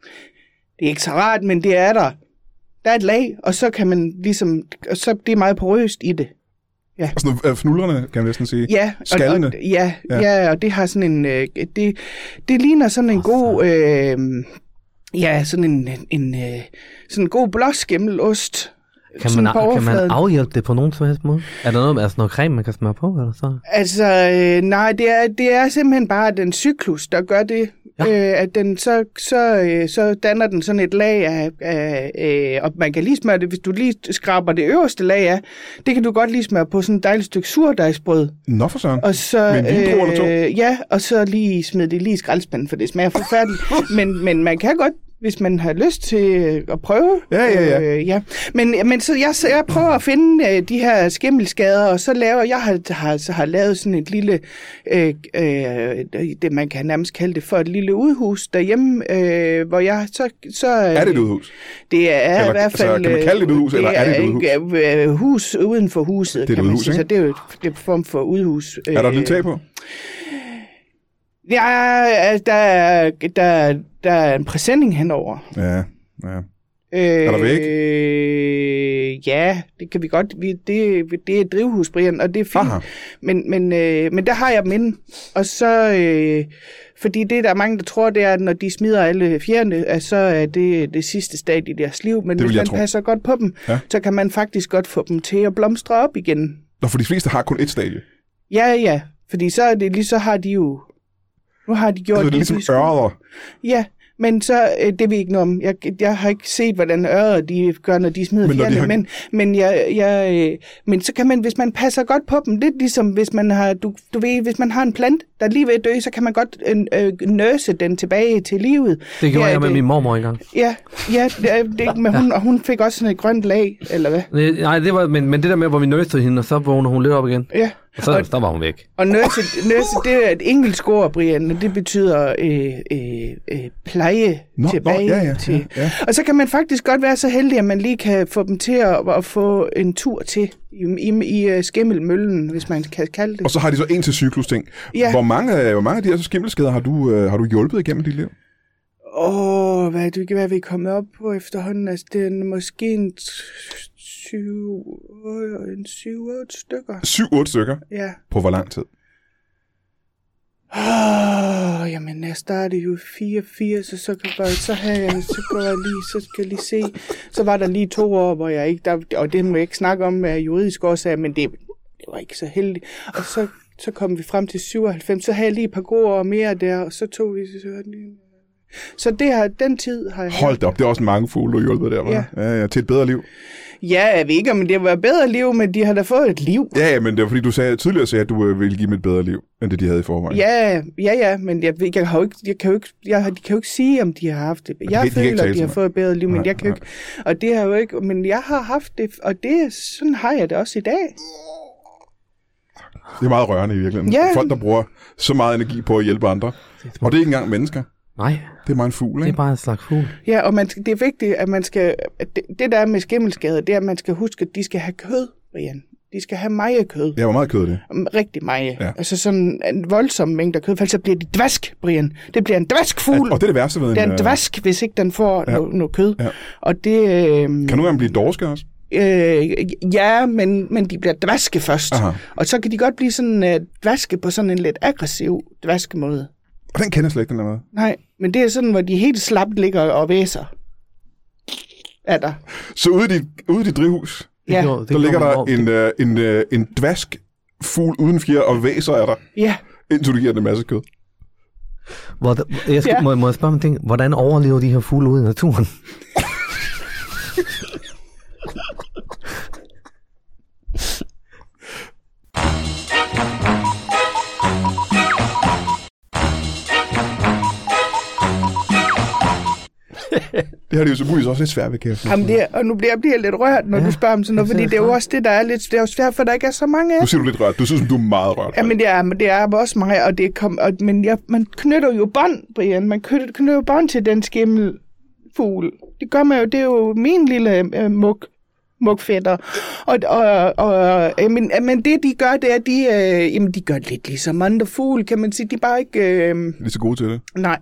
det er ikke så rart, men det er der. Der er et lag, og så kan man ligesom, og så det er meget porøst i det. Og sådan noget, øh, fnullerne, kan man næsten sige. Ja, og, Skallene. og, ja, Ja. ja. ja, og det har sådan en, øh, det, det ligner sådan en god, øh, ja, sådan en, en øh, sådan en god blåskimmelost. Kan sådan man, på kan man overfladen. afhjælpe det på nogen som helst måde? Er der noget med altså noget creme, man kan smøre på? Eller så? Altså, øh, nej, det er, det er simpelthen bare den cyklus, der gør det. Ja. Øh, at den så, så, øh, så danner den sådan et lag af, af øh, og man kan lige smøre det, hvis du lige skraber det øverste lag af, det kan du godt lige smøre på sådan et dejligt stykke surdejsbrød. Nå for søren. Og så, med en vindrue eller to? Øh, ja, og så lige smide det lige i skraldespanden, for det smager forfærdeligt. men, men man kan godt, hvis man har lyst til at prøve. Ja, ja, ja. Øh, ja. Men, men så jeg, så jeg prøver at finde øh, de her skimmelskader, og så laver jeg har, har, så har lavet sådan et lille, øh, øh, det man kan nærmest kalde det for et lille udhus derhjemme, øh, hvor jeg så... så er det et udhus? Det er eller, i hvert fald... Altså, kan man kalde det et udhus, eller er det et udhus? Det er hus uden for huset, det er kan man udhus, sige. Så det er jo et, det er en form for udhus. Er der et lille tag på? Ja, der er, der, der er en præsending henover. Ja, ja. Øh, er der væg? Øh, ja, det kan vi godt. Vi, det, det er et drivhus, Brian, og det er fint. Aha. Men, men, øh, men der har jeg dem inde. Og så, øh, fordi det der er mange, der tror, det er, at når de smider alle fjerne, at så er det det sidste stadie i deres liv. Men det hvis man tro. passer godt på dem, ja. Så kan man faktisk godt få dem til at blomstre op igen. Nå, for de fleste har kun et stadie. Ja, ja. Fordi så, er det, lige så har de jo... Nu har de gjort altså, det er ligesom ørder. Ja, men så, det ved jeg ikke noget om. Jeg, jeg har ikke set, hvordan ørder de gør, når de smider fjerne, har... men, men, jeg, jeg, men så kan man, hvis man passer godt på dem, lidt ligesom hvis man har, du, du ved, hvis man har en plant, der er lige ved at dø, så kan man godt øh, nøse den tilbage til livet. Det gjorde ja, jeg med det, min mormor engang. Ja, ja det, det, men hun, og hun fik også sådan et grønt lag, eller hvad? Nej, det var, men, men det der med, hvor vi nøsede hende, og så vågnede hun lidt op igen. Ja. Og så, og, så var hun væk. Og nøse, nøse, det er et engelsk ord, Brian, og det betyder øh, øh, øh, pleje nå, tilbage. Nå, ja, ja, til. Ja, ja. Og så kan man faktisk godt være så heldig, at man lige kan få dem til at, at få en tur til i, i, i skimmelmøllen, hvis man kan kalde det. Og så har de så en til cyklus ting. Ja. Hvor mange, hvor mange af de her skimmelskader har du, øh, har du hjulpet igennem dit liv? Åh, oh, hvad, hvad er vi kommet op på efterhånden? Altså, det er måske en... Syv, en syv, otte stykker. Syv, otte stykker? Ja. På hvor lang tid? Åh, oh, jamen, jeg startede jo fireogfirs, så, så, kan jeg, så, havde jeg, så går jeg lige, så skal jeg lige se. Så var der lige to år, hvor jeg ikke, der, og det må jeg ikke snakke om af juridisk årsager, men det, det var ikke så heldigt. Og så, så kom vi frem til syvoghalvfems, så havde jeg lige et par gode år mere der, og så tog vi så lige... Så det her, den tid har jeg... Hold op, det er også mange fugle, du har hjulpet der, var. Ja. Ja, ja, til et bedre liv. Ja, jeg ved ikke, om det var et bedre liv, men de har da fået et liv. Ja, ja, men det var fordi, du sagde, tidligere sagde, at du ville give dem et bedre liv, end det de havde i forvejen. Ja, ja, ja, men jeg, jeg, har jo ikke, jeg kan jo ikke, jeg, de kan jo ikke sige, om de har haft det. Jeg de føler, at de har fået et bedre liv, men nej, jeg kan nej. ikke... Og det har jo ikke... Men jeg har haft det, og det, sådan har jeg det også i dag. Det er meget rørende i virkeligheden. Ja. Folk, der bruger så meget energi på at hjælpe andre. Og det er ikke engang mennesker. Nej. Det er bare en fugl, ikke? Det er bare en slags fugl. Ja, og man, det er vigtigt, at man skal... At det, det der med skimmelskader, det er, at man skal huske, at de skal have kød, Brian. De skal have meget kød. Ja, hvor meget kød er det? Rigtig meget. Ja. Altså sådan en voldsom mængde kød, for så bliver de dvask, Brian. Det bliver en dvaskfugl. Ja, og det er det værste ved en... Det er en dvask, hvis ikke den får ja. noget, noget kød. Ja. Og det... Øh, kan nogle gange blive dorske også? Øh, ja, men, men de bliver dvaske først. Aha. Og så kan de godt blive sådan uh, dvaske på sådan en lidt aggressiv dvaskemåde. Og den kender slet ikke, den der måde. Nej, men det er sådan, hvor de helt slapt ligger og væser. Er der. Så ude i dit, ude i dit drivhus, ja. det der ligger der en, uh, en, uh, en dvask fugl uden fjer og væser er der. Ja. Indtil du giver den en masse kød. Hvor, jeg skal, ja. må, må jeg spørge mig ting, hvordan overlever de her fugle ude i naturen? Det har de jo så muligvis også lidt svært ved, kan jeg Jamen det er, og nu bliver jeg bliver lidt rørt, når ja, du spørger om sådan noget, fordi det er jo også det, der er lidt... Det er jo svært, for der ikke er så mange af. Nu siger du lidt rørt. Du synes, du er meget rørt. Jamen det er, men det er også mig, og det kom, og, men jeg, man knytter jo bånd, Brian. Man knytter, knytter jo bånd til den skimmelfugl. Det gør man jo. Det er jo min lille øh, muk. mugfætter. Og, og, og, men, men det, de gør, det er, de, øh, jamen, de gør lidt ligesom andre fugle, kan man sige. De er bare ikke... Øh, Lige så gode til det. Nej.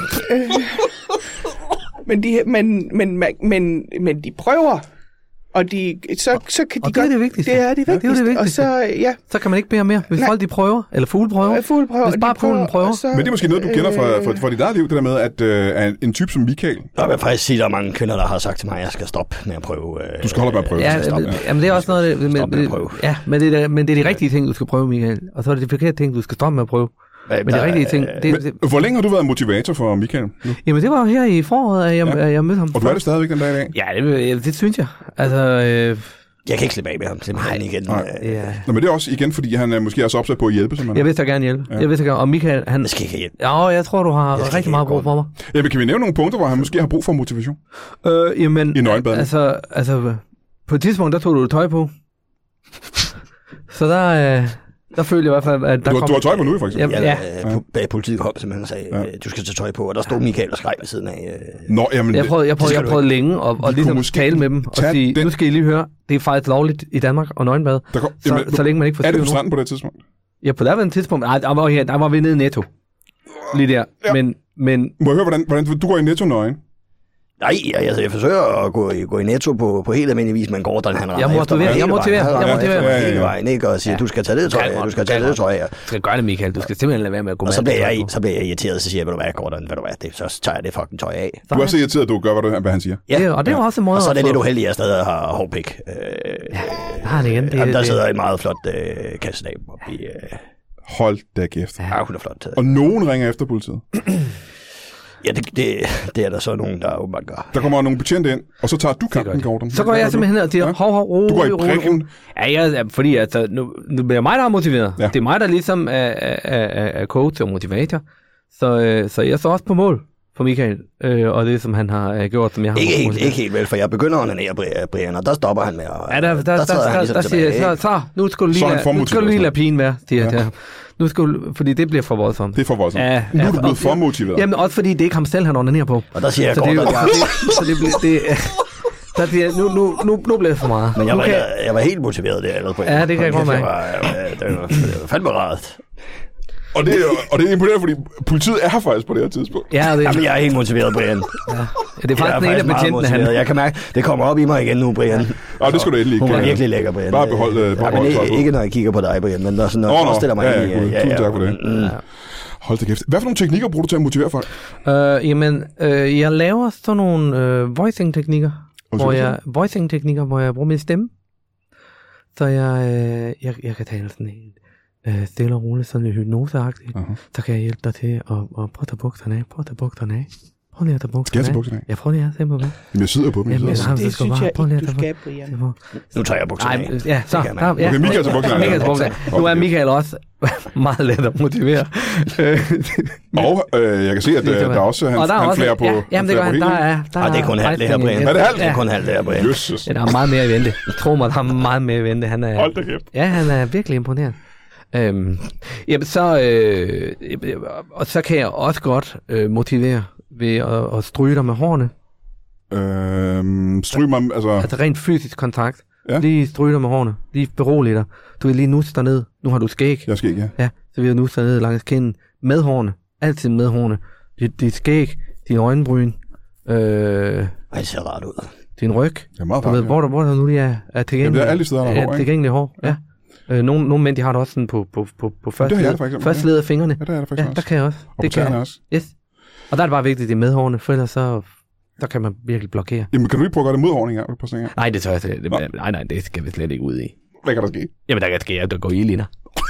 men, de, men, men, men, men de prøver, og de, så, så kan de og godt... det er det vigtigste. Det er det vigtigste. Ja, det er det vigtigste. Og så, ja. Så kan man ikke bede mere, hvis Nej. folk de prøver, eller fugle prøver. Ja, fugle prøver. Hvis bare fuglen prøver. Så, men det er måske noget, du kender fra, fra, fra dit eget liv, det der med, at øh, en type som Michael... Jeg vil faktisk sige, at der er mange kvinder, der har sagt til mig, at jeg skal stoppe med at prøve. Øh, du skal holde med at prøve. Ja, stop, ja. Jamen det er også noget... Stop med at prøve. Ja, men det, er, men det er de rigtige ting, du skal prøve, Michael. Og så er det de forkerte ting, du skal stoppe med at prøve. Men det rigtige ting... Det, det, Men, hvor længe har du været motivator for Michael nu? jamen, det var jo her i foråret, at jeg, Ja. ja. jeg mødte ham. Og du er det stadigvæk den dag i dag? Ja, det, det synes jeg. Altså... Øh, Jeg kan ikke slippe af med ham, simpelthen igen. Nej. ja. Nå, men det er også igen, fordi han er måske også opsat på at hjælpe, som han Jeg vil så gerne hjælpe. Ja. Jeg vil så gerne. Og Michael, han... Jeg skal ikke hjælpe. Ja, jeg tror, du har Jeg skal rigtig ikke meget brug for mig. Ja, men kan vi nævne nogle punkter, hvor han måske har brug for motivation? Øh, jamen, I nøgenbaden? altså, altså, på et tidspunkt, der tog du tøj på. Så der, øh, der følte jeg i hvert fald, at der Du, har- kom... du har tøj på nu, for eksempel. Ja, Ja, ja. ja. Po- politiet kom simpelthen og sagde, Ja. ja. du skal tage tøj på, og der stod Michael og skreg ved siden af. Øh. Nå, jamen... Jeg prøvede, jeg prøvede, skal jeg du prøvede længe at, at kunne ligesom måske tale med dem og tage sige, den- nu skal I lige høre, det er faktisk lovligt i Danmark og nøgenbad, Der kom, så, så længe man ikke er det forstyrrer på nogen. stranden på det tidspunkt? Ja, på det tidspunkt, nej, der var, her, der var vi nede i Netto. Lige der. Ja. Men, men Må jeg høre, hvordan, hvordan du går i netto nøgen? Nej, altså, jeg forsøger at gå i, gå i netto på, på helt almindelig vis, men Gordon, han Jeg motiverer, jeg motiverer, jeg motiverer. Ja, ja, ja. hele vejen, ikke? Og siger, Ja. du skal tage det tøj af, du skal tage det tøj af. du skal gøre det, Michael. Du skal simpelthen lade være med at gå Og med. så bliver, tøj jeg, på. så bliver jeg irriteret, så siger jeg, ved du hvad, Gordon, ved du hvad, det, så tager jeg det fucking tøj af. Du er så irriteret, at du gør, hvad, du, hvad han siger. Ja, det, og det er jo også en måde Og så er det at lidt få- uheldigt, at jeg stadig har hårpik. Øh, Der har han igen. Det, Jamen, der det, sidder en meget flot øh, kassedame oppe i... Øh, Hold da kæft. ja, hun er flot. Og nogen ringer efter politiet. Ja, det, det, det er der så nogen, der åbenbart gør. Der kommer nogle betjente ind, og så tager du kampen, Gordon. Så går jeg simpelthen hen og siger, Ja. hov, hov, ro, Du går i ro, ro, ro. prikken. Ja, jeg, fordi altså, nu, nu bliver det mig, der er motiveret. Ja. Det er mig, der ligesom er, er, er, er coach og motivator. Så, øh, så jeg står også på mål for Michael, øh, og det, som han har øh, gjort, som jeg har Ikke helt, motiveret. ikke helt vel, for jeg begynder at onanere Bri- Brian, og der stopper han med at... Ja, der, der, der, der, træder han der, ligesom der siger jeg, tilbage, så, så, nu skal du lige, Så er han lade, for nu skal du lige motiveret, lade pigen være, siger jeg Ja. til ham. Nu skal du, fordi det bliver for voldsomt. Det er for voldsomt. Ja, Nu er ja, du blevet og- for motiveret. Jamen også fordi det er ikke ham selv, han onanerer på. Og der siger jeg Så det er godt, jo, at jeg... det, så det, bliver- det, der siger, jeg, nu, nu, nu, nu bliver det for meget. Men jeg Nu var, kan- jeg, jeg var helt motiveret der allerede på. Ja, det kan jeg godt jeg mærke. var, jeg, det var, det var fandme rart. Og det, er, og det er imponerende, fordi politiet er her faktisk på det her tidspunkt. Ja, det, Jamen, jeg er helt motiveret, Brian. ja, det er Jeg faktisk er den ene af faktisk meget betjentene, han... motiveret. Jeg kan mærke, det kommer op i mig igen nu, Brian. Og det skal du endelig ikke. Hun er øh, virkelig lækker, Brian. Bare behold, øh, ja, behold men tøj ikke, på. ikke når jeg kigger på dig, Brian, men der, sådan, når Nå, jeg nå. forestiller mig Ja, ind ja, i... gud. Tusind tak for det. Mm. Hold da kæft. Hvad for nogle teknikker bruger du til at motivere folk? Øh, jamen, øh, jeg laver sådan nogle øh, voicing-teknikker, Og hvor så- jeg, voicing-teknikker, hvor jeg bruger min stemme. Så jeg, øh, jeg, jeg kan tale sådan helt øh, stille og roligt, sådan lidt hypnoseagtigt. Uh-huh. Så kan jeg hjælpe dig til at, at prøve at tage bukserne af, prøv at tage bukserne af. Prøv lige at tage Skal jeg bukserne tage af. bukserne af? Ja, prøv lige at tage bukserne af. Jamen, jeg sidder på dem. Jeg Jamen, sidder. Jamen, Det så skal synes bare- jeg prøv lige ikke, at du tage skal, Brian. Det var- Nu tager jeg bukserne Nej, af. ja, så, Det kan man. der, ja. Okay, Michael tager bukserne af. Michael tager bukserne af. Nu er Michael også meget let at motivere. Og øh, jeg kan se, at Det øh, kan der være. er også, han, Og der er han også, flager på. ja, jamen, det gør han. flager Der på er, der Ah, det er kun halvt det her, Brian. Er det halvt? Det er kun halvt det her, Brian. hele. Jesus. Ja, der er meget mere i vente. Tro mig, der er meget mere i vente. Han er, Hold da kæft. ja, han er virkelig imponerende. Øhm, jamen, så, øh, og så kan jeg også godt øh, motivere ved at, at stryge dig med hårene. Øhm, stryg mig, altså... Altså rent fysisk kontakt. Ja. Lige stryge dig med hårene. Lige berolige dig. Du vil lige nusse dig ned. Nu har du skæg. Jeg skal ikke, ja. Ja, så vil jeg nusse dig ned langs kinden. Med hårene. Altid med hårene. Dit, dit skæg, din øjenbryn, øh, Ej, det ser rart ud. din ryg. Det er meget Du ved, farligt. hvor der, hvor der nu lige er, er Jamen, tilgængelig. det er alle steder, der er hår, ikke? tilgængelig hår, ja. Øh, nogle, nogle mænd, de har det også sådan på, på, på, på første, det har jeg led, for eksempel, første ja. led af fingrene. Ja, det er der faktisk Ja, der også. kan jeg også. Og på Det kan tæerne jeg. også. Yes. Og der er det bare vigtigt, at det er med hårene, for ellers så, så kan man virkelig blokere. Jamen, kan du lige prøve at gøre det mod hården engang? Prøv at se her. Nej, det tør jeg slet. Det, Nå. nej, nej, det skal vi slet ikke ud i. Hvad kan der ske? Jamen, der kan ske, at der går ild i dig.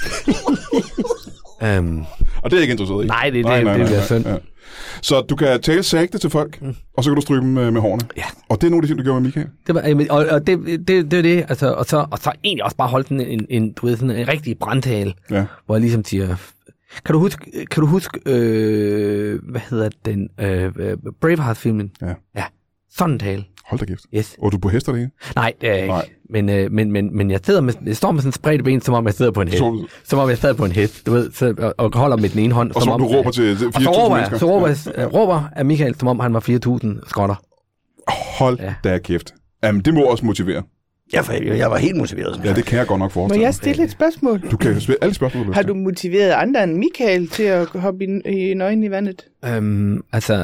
um, Og det er jeg ikke interesseret i. nej, det, det, det, det bliver synd. Ja. Så du kan tale sagte til folk, mm. og så kan du stryge dem med, med hårene. Ja. Og det er nogle af de ting, du gjorde med Michael. Det var, jamen, og, og det, det, det er det, altså, og så, og så egentlig også bare holdt en, en, en, du ved, sådan en rigtig brandtale, Ja. hvor jeg ligesom siger, kan du huske, kan du huske øh, hvad hedder den, øh, øh, Braveheart-filmen? Ja. Ja, sådan en tale, Hold da kæft. yes. Og du er på hester det Nej, det er jeg ikke. Nej. Men, øh, men, men, men jeg, sidder med, jeg står med sådan en spredt ben, som om jeg sidder på en hest. Så- Som om jeg sidder på en hest, du ved, så, og, og holder med den ene hånd. Og så som du om, råber til fire og så tusind råber mennesker. jeg, så råber, jeg, øh, råber af Michael, som om han var fire tusind skotter. Hold Ja. da kæft. Jamen, det må også motivere. Jeg, for- jeg var helt motiveret. Som Ja, det kan jeg godt nok Må forestille jeg mig. stille et spørgsmål? Du kan spille alle spørgsmål, du Har du motiveret andre end Michael til at hoppe i, i nøgen i vandet? Øhm, altså...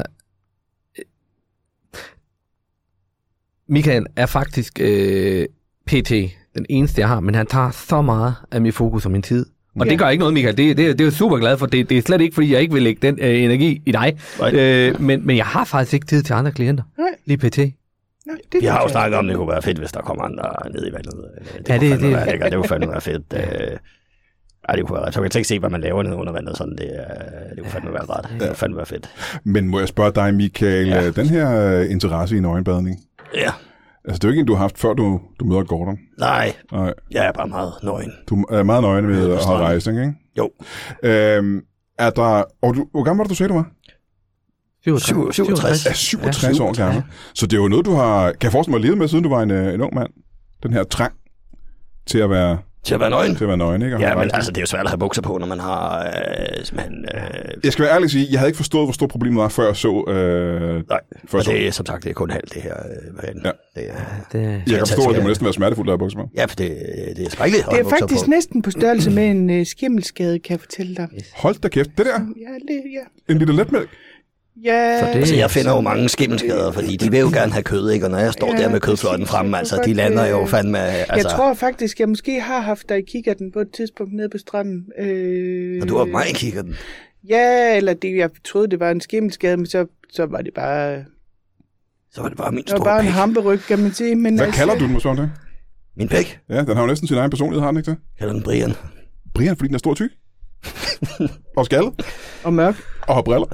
Michael er faktisk øh, P T, den eneste jeg har, men han tager så meget af mit fokus og min tid. Og Ja. det gør ikke noget, Michael. Det, det, det er jeg super glad for. Det, det er slet ikke, fordi jeg ikke vil lægge den øh, energi i dig. Øh, men, men jeg har faktisk ikke tid til andre klienter. Nej. Lige P T. Nej, det Vi har jo synes jeg snakket om, ikke. det kunne være fedt, hvis der kommer andre ned i vandet. Det Ja, ja, det- det, det- være lækkert. Det kunne fandme være fedt. Øh, Ej, det kunne være ret. Så kan jeg ikke se, hvad man laver nede under vandet. Sådan, det, det kunne fandme være ret. Det kunne fandme være fedt. Men må jeg spørge dig, Michael, ja. den her uh, interesse i nøgenbadning? Ja. Altså, det er jo ikke en, du har haft, før du, du møder Gordon. Nej, Nej, jeg er bare meget nøgen. du er meget nøgen ved at have rejst, ikke? Jo. Øhm, er der... Og du, hvor gammel var det, du sagde, du var? syvogtres. Ja, syvogtres år gammel. Så det er jo noget, du har... Kan jeg forestille mig at leve med, siden du var en, en ung mand? Den her trang til at være... Til at være nøgen? Til at være nøgen, ikke? Ja, men altså, det er jo svært at have bukser på, når man har... Øh, man, øh... Jeg skal være ærlig at sige, jeg havde ikke forstået, hvor stort problemet var, før jeg så... Øh, Nej, før og så. det er som sagt, det er kun halvt det her. Øh, ja. det, er, det, jeg kan forstå, at det må næsten være smertefuldt at have bukser på. Ja, for det, det er skrækkeligt. Det er faktisk på. næsten på størrelse med en uh, skimmelskade, kan jeg fortælle dig. Hold da kæft, det der? Ja, det, ja. En lille letmælk? Ja. Så det, altså, jeg finder jo mange skimmelskader, fordi de vil jo gerne have kød, ikke? Og når jeg står ja, der med kødfløjten fremme, altså, de lander jo fandme... Altså... Jeg tror faktisk, jeg måske har haft dig i kikkerten på et tidspunkt nede på stranden. Øh... Og du har mig i kikkerten? Ja, eller det, jeg troede, det var en skimmelskade, men så, så var det bare... Så var det bare min store store bare pæk. en hamperyg, kan man sige. Men Hvad altså... kalder du den, måske om det? Min pæk? Ja, den har jo næsten sin egen personlighed, har den ikke det? Kalder den Brian. Brian, fordi den er stor og tyk? Og skaldet? Og mørk. Og har briller?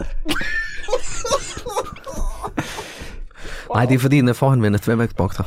Nej, det er fordi, den er forhenvendt svømmeksbokser.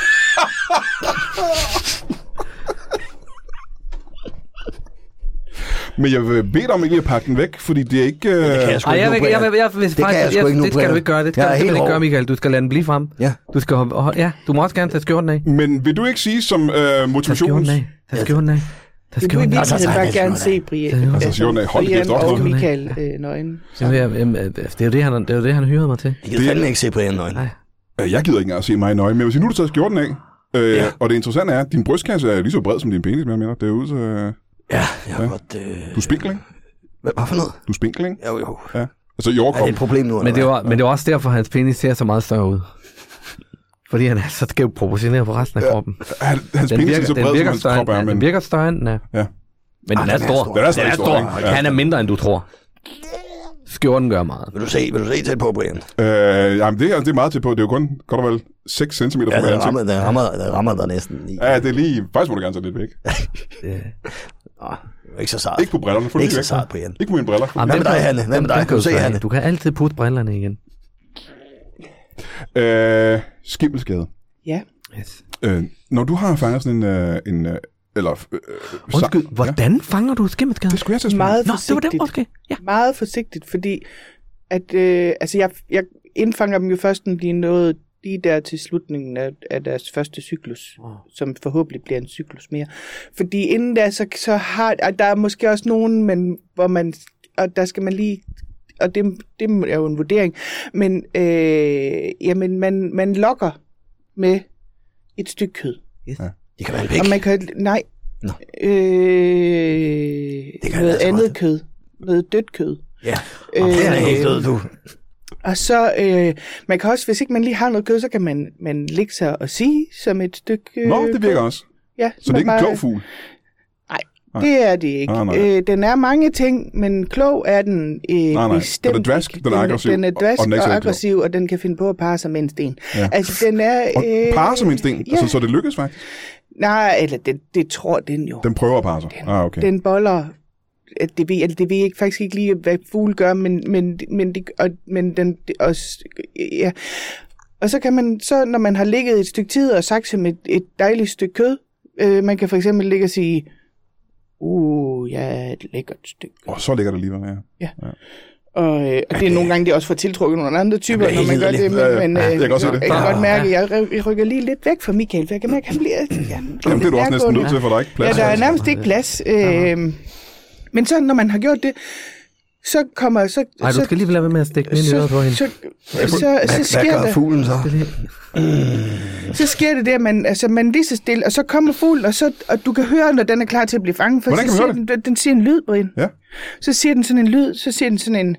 Men jeg vil bede dig om ikke at pakke den væk, fordi det er ikke... Øh... Det kan jeg sgu Ej, ikke jeg, nu, jeg, jeg, jeg, jeg, det faktisk, kan jeg sgu jeg, ikke nu, det skal du ikke gøre. Det skal jeg du er simpelthen helt ikke gøre, Michael. Du skal lade den blive frem. Ja. Du skal, ja, du må også gerne tage skjorten af. Men vil du ikke sige som øh, motivation... Tag skjorten af. Tag skjorten af. Tag Vil du i skjorten af. virkeligheden bare gerne se Brian? Altså, skjorten af. Hold Brian kæft, også og noget. Michael øh, nøgen. Jamen, jamen, det er jo det, han, det er jo det, han hyrede mig til. Jeg gider fandme ikke se Brian nøgen. Nej. Øh, Jeg gider ikke engang at se mig i nøje, men jeg vil sige, nu har du taget skjorten af. Øh, Ja. Og det interessante er, at din brystkasse er lige så bred som din penis, men det er ude, så... Ja, jeg har Ja. godt... Øh... Du er spinkel, ikke? Hvad, hvad for noget? Du er spinkel, ikke? Jo, jo. Ja. Altså i Er overkrop. det et problem nu? Men det, var, men det er også derfor, at hans penis ser så meget større ud. Fordi han er så skævt proportioneret på resten af Ja. kroppen. Han, hans Den penis virker, er så den bred, som virker hans større, krop er, ja, den men... virker større, end den er. Ja. Men Ah, den er den er stor. stor. Den er stadig stor, stor. ikke? Ja. Han er mindre, end du tror. Skjorten gør meget. Vil du se, vil du se tæt på, Brian? Øh, jamen, det er, det er meget til på. Det er jo kun godt og vel seks centimeter Ja, fra der hver rammer, ansigt. der rammer, der rammer der næsten i. Ja, det er lige... Faktisk må du gerne tage lidt væk. Det, Nå, ikke så sart. Ikke på brillerne. Få Ikke lige så væk. sart, Brian. Ikke på mine briller. Jamen, Hvad dem med dig, kan- Hanne? Hvad dem- med dig? dem Kan du se, tage. Hanne? Du kan altid putte brillerne igen. Øh, skimmelsskade. Ja. Yes. Øh, når du har fanget sådan en... Øh, en øh, eller... Øh, Undskyld, sa- hvordan ja. fanger du skimmelsskader? Det skulle jeg til at spørge. Meget Nå, det var det, forsigtigt. okay. Ja. Meget forsigtigt, fordi at, øh, altså jeg, jeg indfanger dem jo først, når de er nået lige der til slutningen af, af deres første cyklus, Oh. som forhåbentlig bliver en cyklus mere. Fordi inden da, så, så har og der er måske også nogen, men, hvor man, og der skal man lige, og det, det er jo en vurdering, men øh, jamen, man, man lokker med et stykke kød. Yes. Ja. Det kan være en pæk. Og man kan, nej, Nå. øh, Det kan noget altså andet godt. kød, noget dødt kød. Ja, og det er helt død, du. Og så, øh, man kan også, hvis ikke man lige har noget kød, så kan man, man ligge sig og sige som et stykke... Øh, Nå, det virker også. Ja, Så det er ikke en klog fugl? Nej. Det er det ikke. Nej, nej. Øh, den er mange ting, men klog er den øh, nej. bestemt Den er dvask, ikke. den er aggressiv, Den er og- dvask og den er og, ikke så og klog. aggressiv, og den kan finde på at parre sig med en sten. Ja. Altså, den er... Og Øh, parre som en sten? ja. Altså, så det lykkes faktisk? Nej, eller det, det tror den jo. Den prøver at parre sig? Ah, okay. Den boller... at Det ved, altså, det ved jeg ikke, faktisk ikke lige, hvad fugle gør, men, men, men, de, og, men den det også... Ja. Og så kan man, så når man har ligget et stykke tid og sagt som et, et dejligt stykke kød, øh, man kan for eksempel ligge og sige, uh, ja, et lækkert stykke. Og så ligger det alligevel, ja. Og, øh, og det er nogle gange, det er også for tiltrukket nogle andre typer, Det bliver når man gør helt det. Men, Ja, ja. men, Ja, øh, jeg kan godt se det. Jeg kan Ja. godt mærke, at jeg, jeg rykker lige lidt væk fra Michael, for jeg kan mærke, at han bliver... Ja, Jamen, det er du også næsten nødt til, for der er ikke Ja, plads. der er nærmest ikke plads. Øh, men så, når man har gjort det, så kommer... Så, Nej, du så, skal lige lade være med at stikke den ind i øret på hende. så, så, så, så, Hvad, sker hvad gør der, fuglen så? så sker det der, at man, altså, man lige så stille, og så kommer fuglen, og, så, og du kan høre, når den er klar til at blive fanget. For Hvordan så kan man siger høre den, den siger en lyd, Brian. Ja. Så siger den sådan en lyd, så siger den sådan en...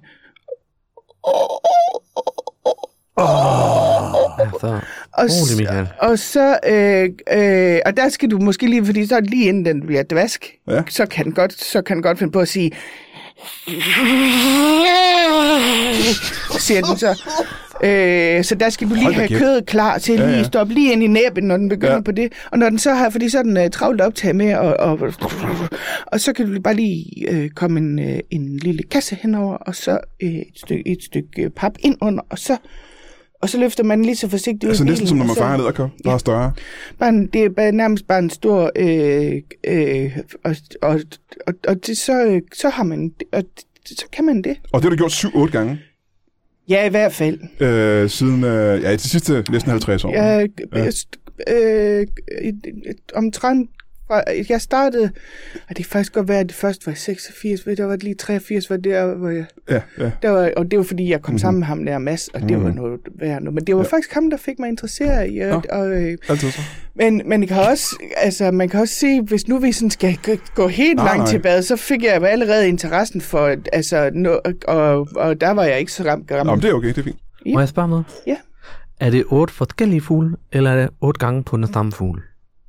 Ja, så. Og, Rolig, Michael. og så, øh, øh, og der skal du måske lige, fordi så lige inden den bliver dvask, Ja. så kan den godt, så kan den godt finde på at sige, siger den så. Øh, så der skal du lige have kødet klar til at lige ja, ja. stoppe lige ind i næben, når den begynder ja. på det. Og når den så har, fordi så er den uh, travlt optaget med, og, og, og så kan du bare lige uh, komme en, uh, en lille kasse henover, og så uh, et stykke, et stykke pap ind under, og så Og så løfter man lige så forsigtigt ud. Altså næsten som når man farer ned og kom, der ja. er større. Bare en, det er bare, nærmest bare en stor... Øh, øh, og og, og, og det, så, så har man... Og så kan man det. Og det har du gjort syv otte gange? Ja, i hvert fald. Øh, siden... Øh, ja, de sidste næsten halvtreds år. Ja, ja. Øh, omtrent... Jeg startede, og det kan faktisk godt være, at det først var seksogfirs, der var det lige treogfirs, var der, hvor jeg... Ja, ja. Der var, og det var fordi, jeg kom mm-hmm. sammen med ham der, Mads, og det mm-hmm. var noget værd. Men det var ja. faktisk ham, der fik mig interesseret i. Og, og, altid så. Men, men kan også, altså, man kan også se, hvis nu vi sådan skal gå helt nej, langt nej. tilbage, så fik jeg allerede interessen for, altså, no, og, og der var jeg ikke så ramt gammel. Nå, men det er okay, det er fint. Ja. Må jeg spørge noget? Ja. Er det otte forskellige fugle, eller er det otte gange på den samme fugle?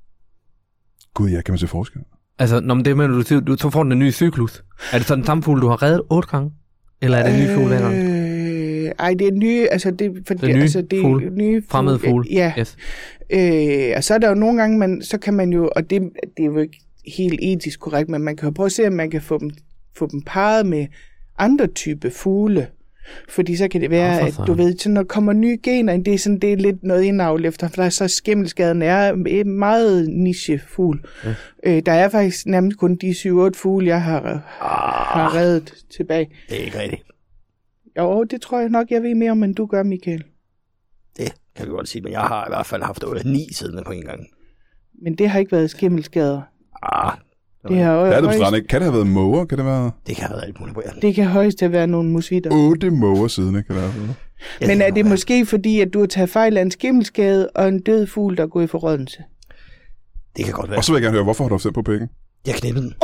Gud, ja, kan man se forskel? Altså, når det mener du, du så får den en ny cyklus. Er det så den samme fugle, du har reddet otte gange? Eller er det en ny fugle hver gang? Øh, ej, det er nye, altså det, for det er nye altså, det er fugle. Nye Fremmede fugle. Ja. Yes. Øh, og så er der jo nogle gange, man, så kan man jo, og det, det er jo ikke helt etisk korrekt, men man kan jo prøve at se, om man kan få dem, få dem parret med andre type fugle. Fordi så kan det være, at du ved, så når der kommer nye gener ind, det er sådan, det er lidt noget indavl efter, for der er så skimmelskaden er en meget nichefugl. Ja. Øh, der er faktisk nærmest kun de syv otte fugle, jeg har, ah, har reddet tilbage. Det er ikke rigtigt. Jo, det tror jeg nok, jeg ved mere om, end du gør, Michael. Det kan vi godt sige, men jeg har i hvert fald haft ni siddende på en gang. Men det har ikke været skimmelskader. Ah, det har jo det er det højst... ikke. Kan det have været måger? Kan det være? Det kan have været alt muligt. Det kan højst have været nogle musvitter. Otte måger siden, kan det være. Ja, men er det måske fordi, at du har taget fejl af en skimmelskade og en død fugl, der er gået i forrådnelse? Det kan godt være. Og så vil jeg gerne høre, hvorfor har du haft den på pækken? Jeg knippede den.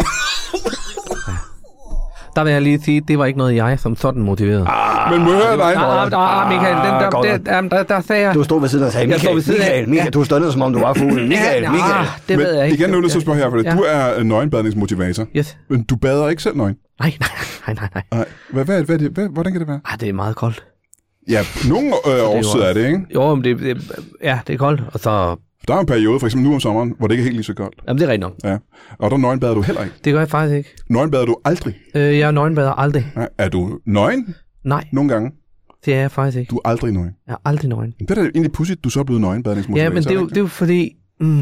Der vil jeg lige sige, det var ikke noget, jeg som sådan motiverede. Ah, men må jeg høre dig? Ah, ah, Michael, den der, der, der, der, der sagde jeg... Du stod ved siden og sagde, Michael, Michael, Michael, Michael, du stod som om du var fuglen. Michael, ja, Michael. Det ved jeg ikke. Igen nu er det så spørge her, for ja. du er nøgenbadningsmotivator. Yes. Men du bader ikke selv nøgen? Nej, nej, nej, nej. nej. Hvad, hvad, hvad, hvad, hvordan kan det være? Ah, det er meget koldt. Ja, nogle øh, årstider er det, ikke? Jo, men det, det, ja, det er koldt, og så... Der er en periode, for eksempel nu om sommeren, hvor det ikke er helt lige så koldt. Jamen, det er rigtigt nok. Ja. Og der nøgenbader du heller ikke? Det gør jeg faktisk ikke. Nøgenbader du aldrig? Øh, jeg er nøgenbader aldrig. Ja. Er du nøgen? Nej. Nogle gange? Det er jeg faktisk ikke. Du er aldrig nøgen? Jeg er aldrig nøgen. Det er da egentlig pudsigt, du så er blevet nøgenbadningsmotivator. Ja, men det er jo, det er jo fordi... Mm,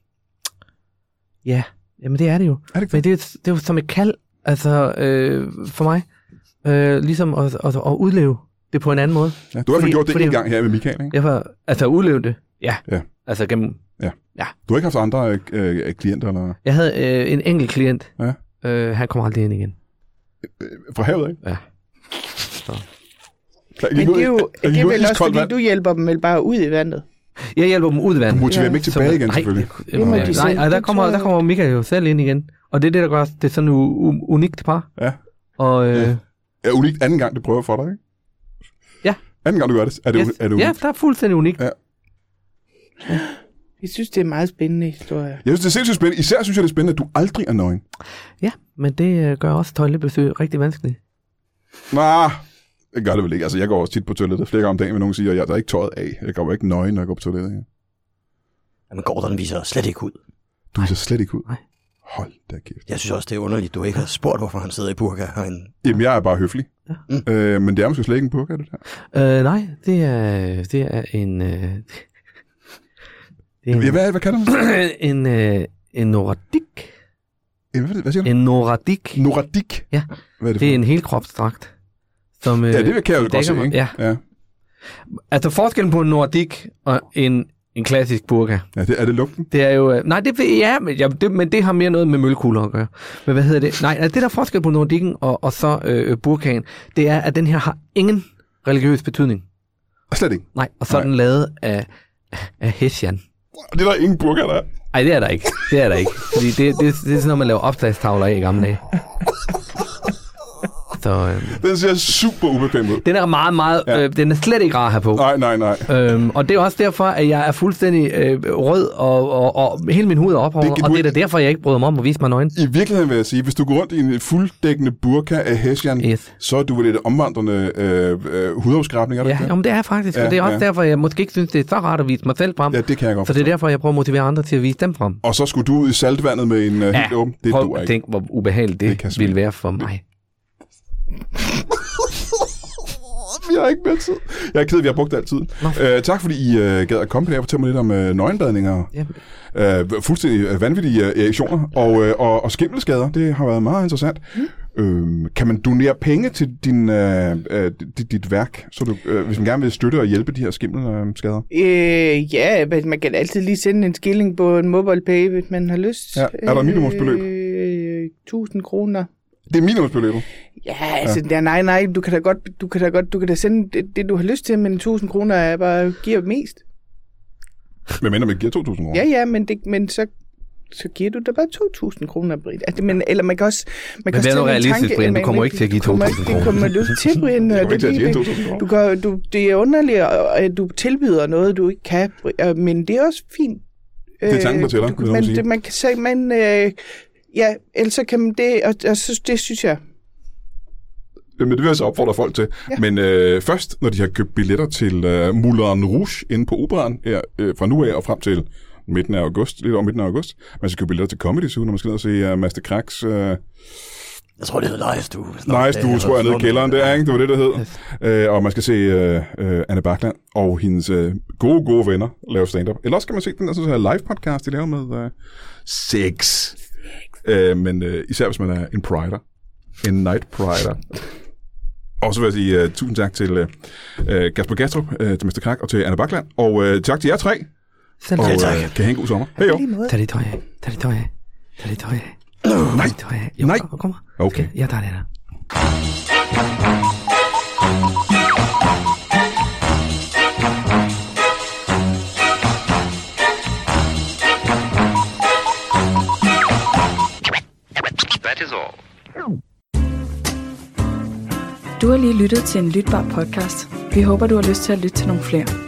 ja, jamen det er det jo. Er det ikke men det er, det er jo som et kald, altså øh, for mig, øh, ligesom at, at, at udleve det på en anden måde. Ja, du har i hvert fald gjort det fordi, en gang her med Michael, ikke? Jeg var, altså udleve det, ja. ja. Altså gennem... Ja. ja. Du har ikke haft andre øh, klienter, eller? Jeg havde øh, en enkelt klient. Ja. Øh, han kommer aldrig ind igen. Øh, fra havet, ikke? Ja. Så. Men det er jo det er vel også, fordi vand. Du hjælper dem vel bare ud i vandet? Jeg hjælper dem ud i vandet. Du motiverer ja. dem ikke tilbage så, igen, nej, selvfølgelig. Det, det, nej, nej, nej der, kommer, der kommer Michael jo selv ind igen. Og det er det, der gør det er sådan u- unikt par. Ja. Og, øh, ja. ja, unikt anden gang, det prøver for dig, ikke? Ja. Anden gang, du gør det, er det, yes. er det unikt? Ja, der er fuldstændig unikt. Ja. Ja. Jeg synes, det er en meget spændende historie. Jeg synes, det er sindssygt spændende. Især synes jeg, det er spændende, at du aldrig er nøgen. Ja, men det øh, gør også toiletbesøg rigtig vanskeligt. Nej, det gør det vel ikke. Altså, jeg går også tit på toilettet flere gange om dagen, men nogen siger, at jeg er ikke tøjet af. Jeg går ikke nøgen, når jeg går på toilettet. Ja. Jamen, Gordon viser slet ikke ud. Du viser slet ikke ud? Nej. Hold da kæft. Jeg synes også, det er underligt, du ikke har spurgt, hvorfor han sidder i burka herinde. Jamen, jeg er bare høflig. Ja. Mm. Øh, men det er måske slet ikke en burka, det der. Øh, nej, det er, det er en... Øh, det er en ja, hvad, hvad kalder man det? en, øh, en noradik. En, hvad, hvad siger du? En noradik. Noradik? Ja, hvad er det, det er en helkropsdragt. Som, ja, det kan jeg jo godt se, ikke? Ja. ja. Altså forskellen på en noradik og en... En klassisk burka. Ja, det, er det lugten? Det er jo... Nej, det, ja, men, ja, det, men det har mere noget med mølkugler at gøre. Men hvad hedder det? Nej, det der forskel på nordikken og, og så øh, burkaen, det er, at den her har ingen religiøs betydning. Og slet ikke? Nej, og så er den lavet af, af hessian. Det er der ingen burka, der er. Nej, det er der ikke. Det er der ikke. Fordi det, det, det er sådan noget, man laver opslagstavler af i gamle dage. Så, øh, Den ser super ubekvem ud. den er meget, meget... Ja. Øh, den er slet ikke rar her på. Nej, nej, nej. Øhm, og det er også derfor, at jeg er fuldstændig øh, rød, og, og, og hele min hud er op over, Det kan og du det er da ikke- derfor, jeg ikke bryder mig om at vise mig nøgen. I virkeligheden vil jeg sige, hvis du går rundt i en fulddækkende burka af hessian, Yes. så er du vel et omvandrende øh, øh, hudafskrabning, er det Ja, ikke det? jamen, det er faktisk, Ja, og det er også ja. derfor, jeg måske ikke synes, det er så rart at vise mig selv frem. Ja, det kan jeg godt Så det er forstå. derfor, jeg prøver at motivere andre til at vise dem frem. Og så skulle du ud i saltvandet med en uh, helt åben. Det prøv duer at ikke. tænke, hvor ubehageligt det, Det kan det simpelthen- ville være for mig. Vi har ikke mere tid. Jeg er ked af, at vi har brugt al tiden. Uh, tak fordi I uh, gad at komme her og fortælle mig lidt om uh, nøgenbadninger. Ja. Uh, fuldstændig uh, vanvittige uh, erektioner og, uh, og, og skimmelskader. Det har været meget interessant. Mm. Uh, kan man donere penge til din, uh, uh, dit, dit værk, så du, uh, hvis man gerne vil støtte og hjælpe de her skimmelskader? Øh, ja, men man kan altid lige sende en skilling på en MobilePay, hvis man har lyst. Ja, er der et minimumsbeløb? Øh, tusind kroner. Det er minimumsbeløbet. Ja, altså, ja. Der, nej, nej, du kan da godt, du kan da godt, du kan da sende det, det du har lyst til, men tusind kroner er bare, giver mest. Men mindre man giver to tusind kroner. Ja, ja, men, det, men så, så giver du da bare to tusind kroner, Britt. Altså, men, eller man kan også... Man Men kan det er også noget tage en realistisk, tanke, Brian. Du man- kommer ikke til at give det kommer to ikke- tusind Det kommer du til, Brian. Jeg og kommer ikke til at det- give to tusind kroner. Du kan, du, det er underligt, at du tilbyder noget, du ikke kan, Brian, men det er også fint. Det er tanken, der tæller, Du, vil jeg man, sige. det, man kan sige, man... Øh, ja, ellers så kan man det, og, og så, det synes jeg... Men det vil jeg så opfordre folk til. Ja. Men øh, først, når de har købt billetter til øh, Moulin Rouge inde på Operan, her, øh, fra nu af og frem til midten af august, lidt over midten af august, man skal købe billetter til Comedy Zoo, når man skal ned og se uh, Master Cracks... Uh, Jeg tror, det hedder Nice, du. Nice, du tror jeg nede i kælderen, det er ikke? Det var det, der hed. Uh, og man skal se uh, uh, Anne Bakland og hendes uh, gode, gode venner lave stand-up. Eller også kan man se den der sådan, her live-podcast, de laver med uh, sex. Uh, men uh, især hvis man er en prider. En night prider. Og så vil jeg sige uh, tusind tak til uh, uh, Kasper Gastrup, uh, til mister Krak og til Anne Bakland. Og uh, tak til jer tre. Selv Og tak. uh, kan I have en god sommer. Hej jo. Tag dit tøj af. Tag dit tøj af. Tag dit tøj af. Nej. Tøj af. Jo, Nej. Kom, kom. Okay. Jeg tager det der. That is all. Du har lige lyttet til en lytbar podcast. Vi håber, du har lyst til at lytte til nogle flere.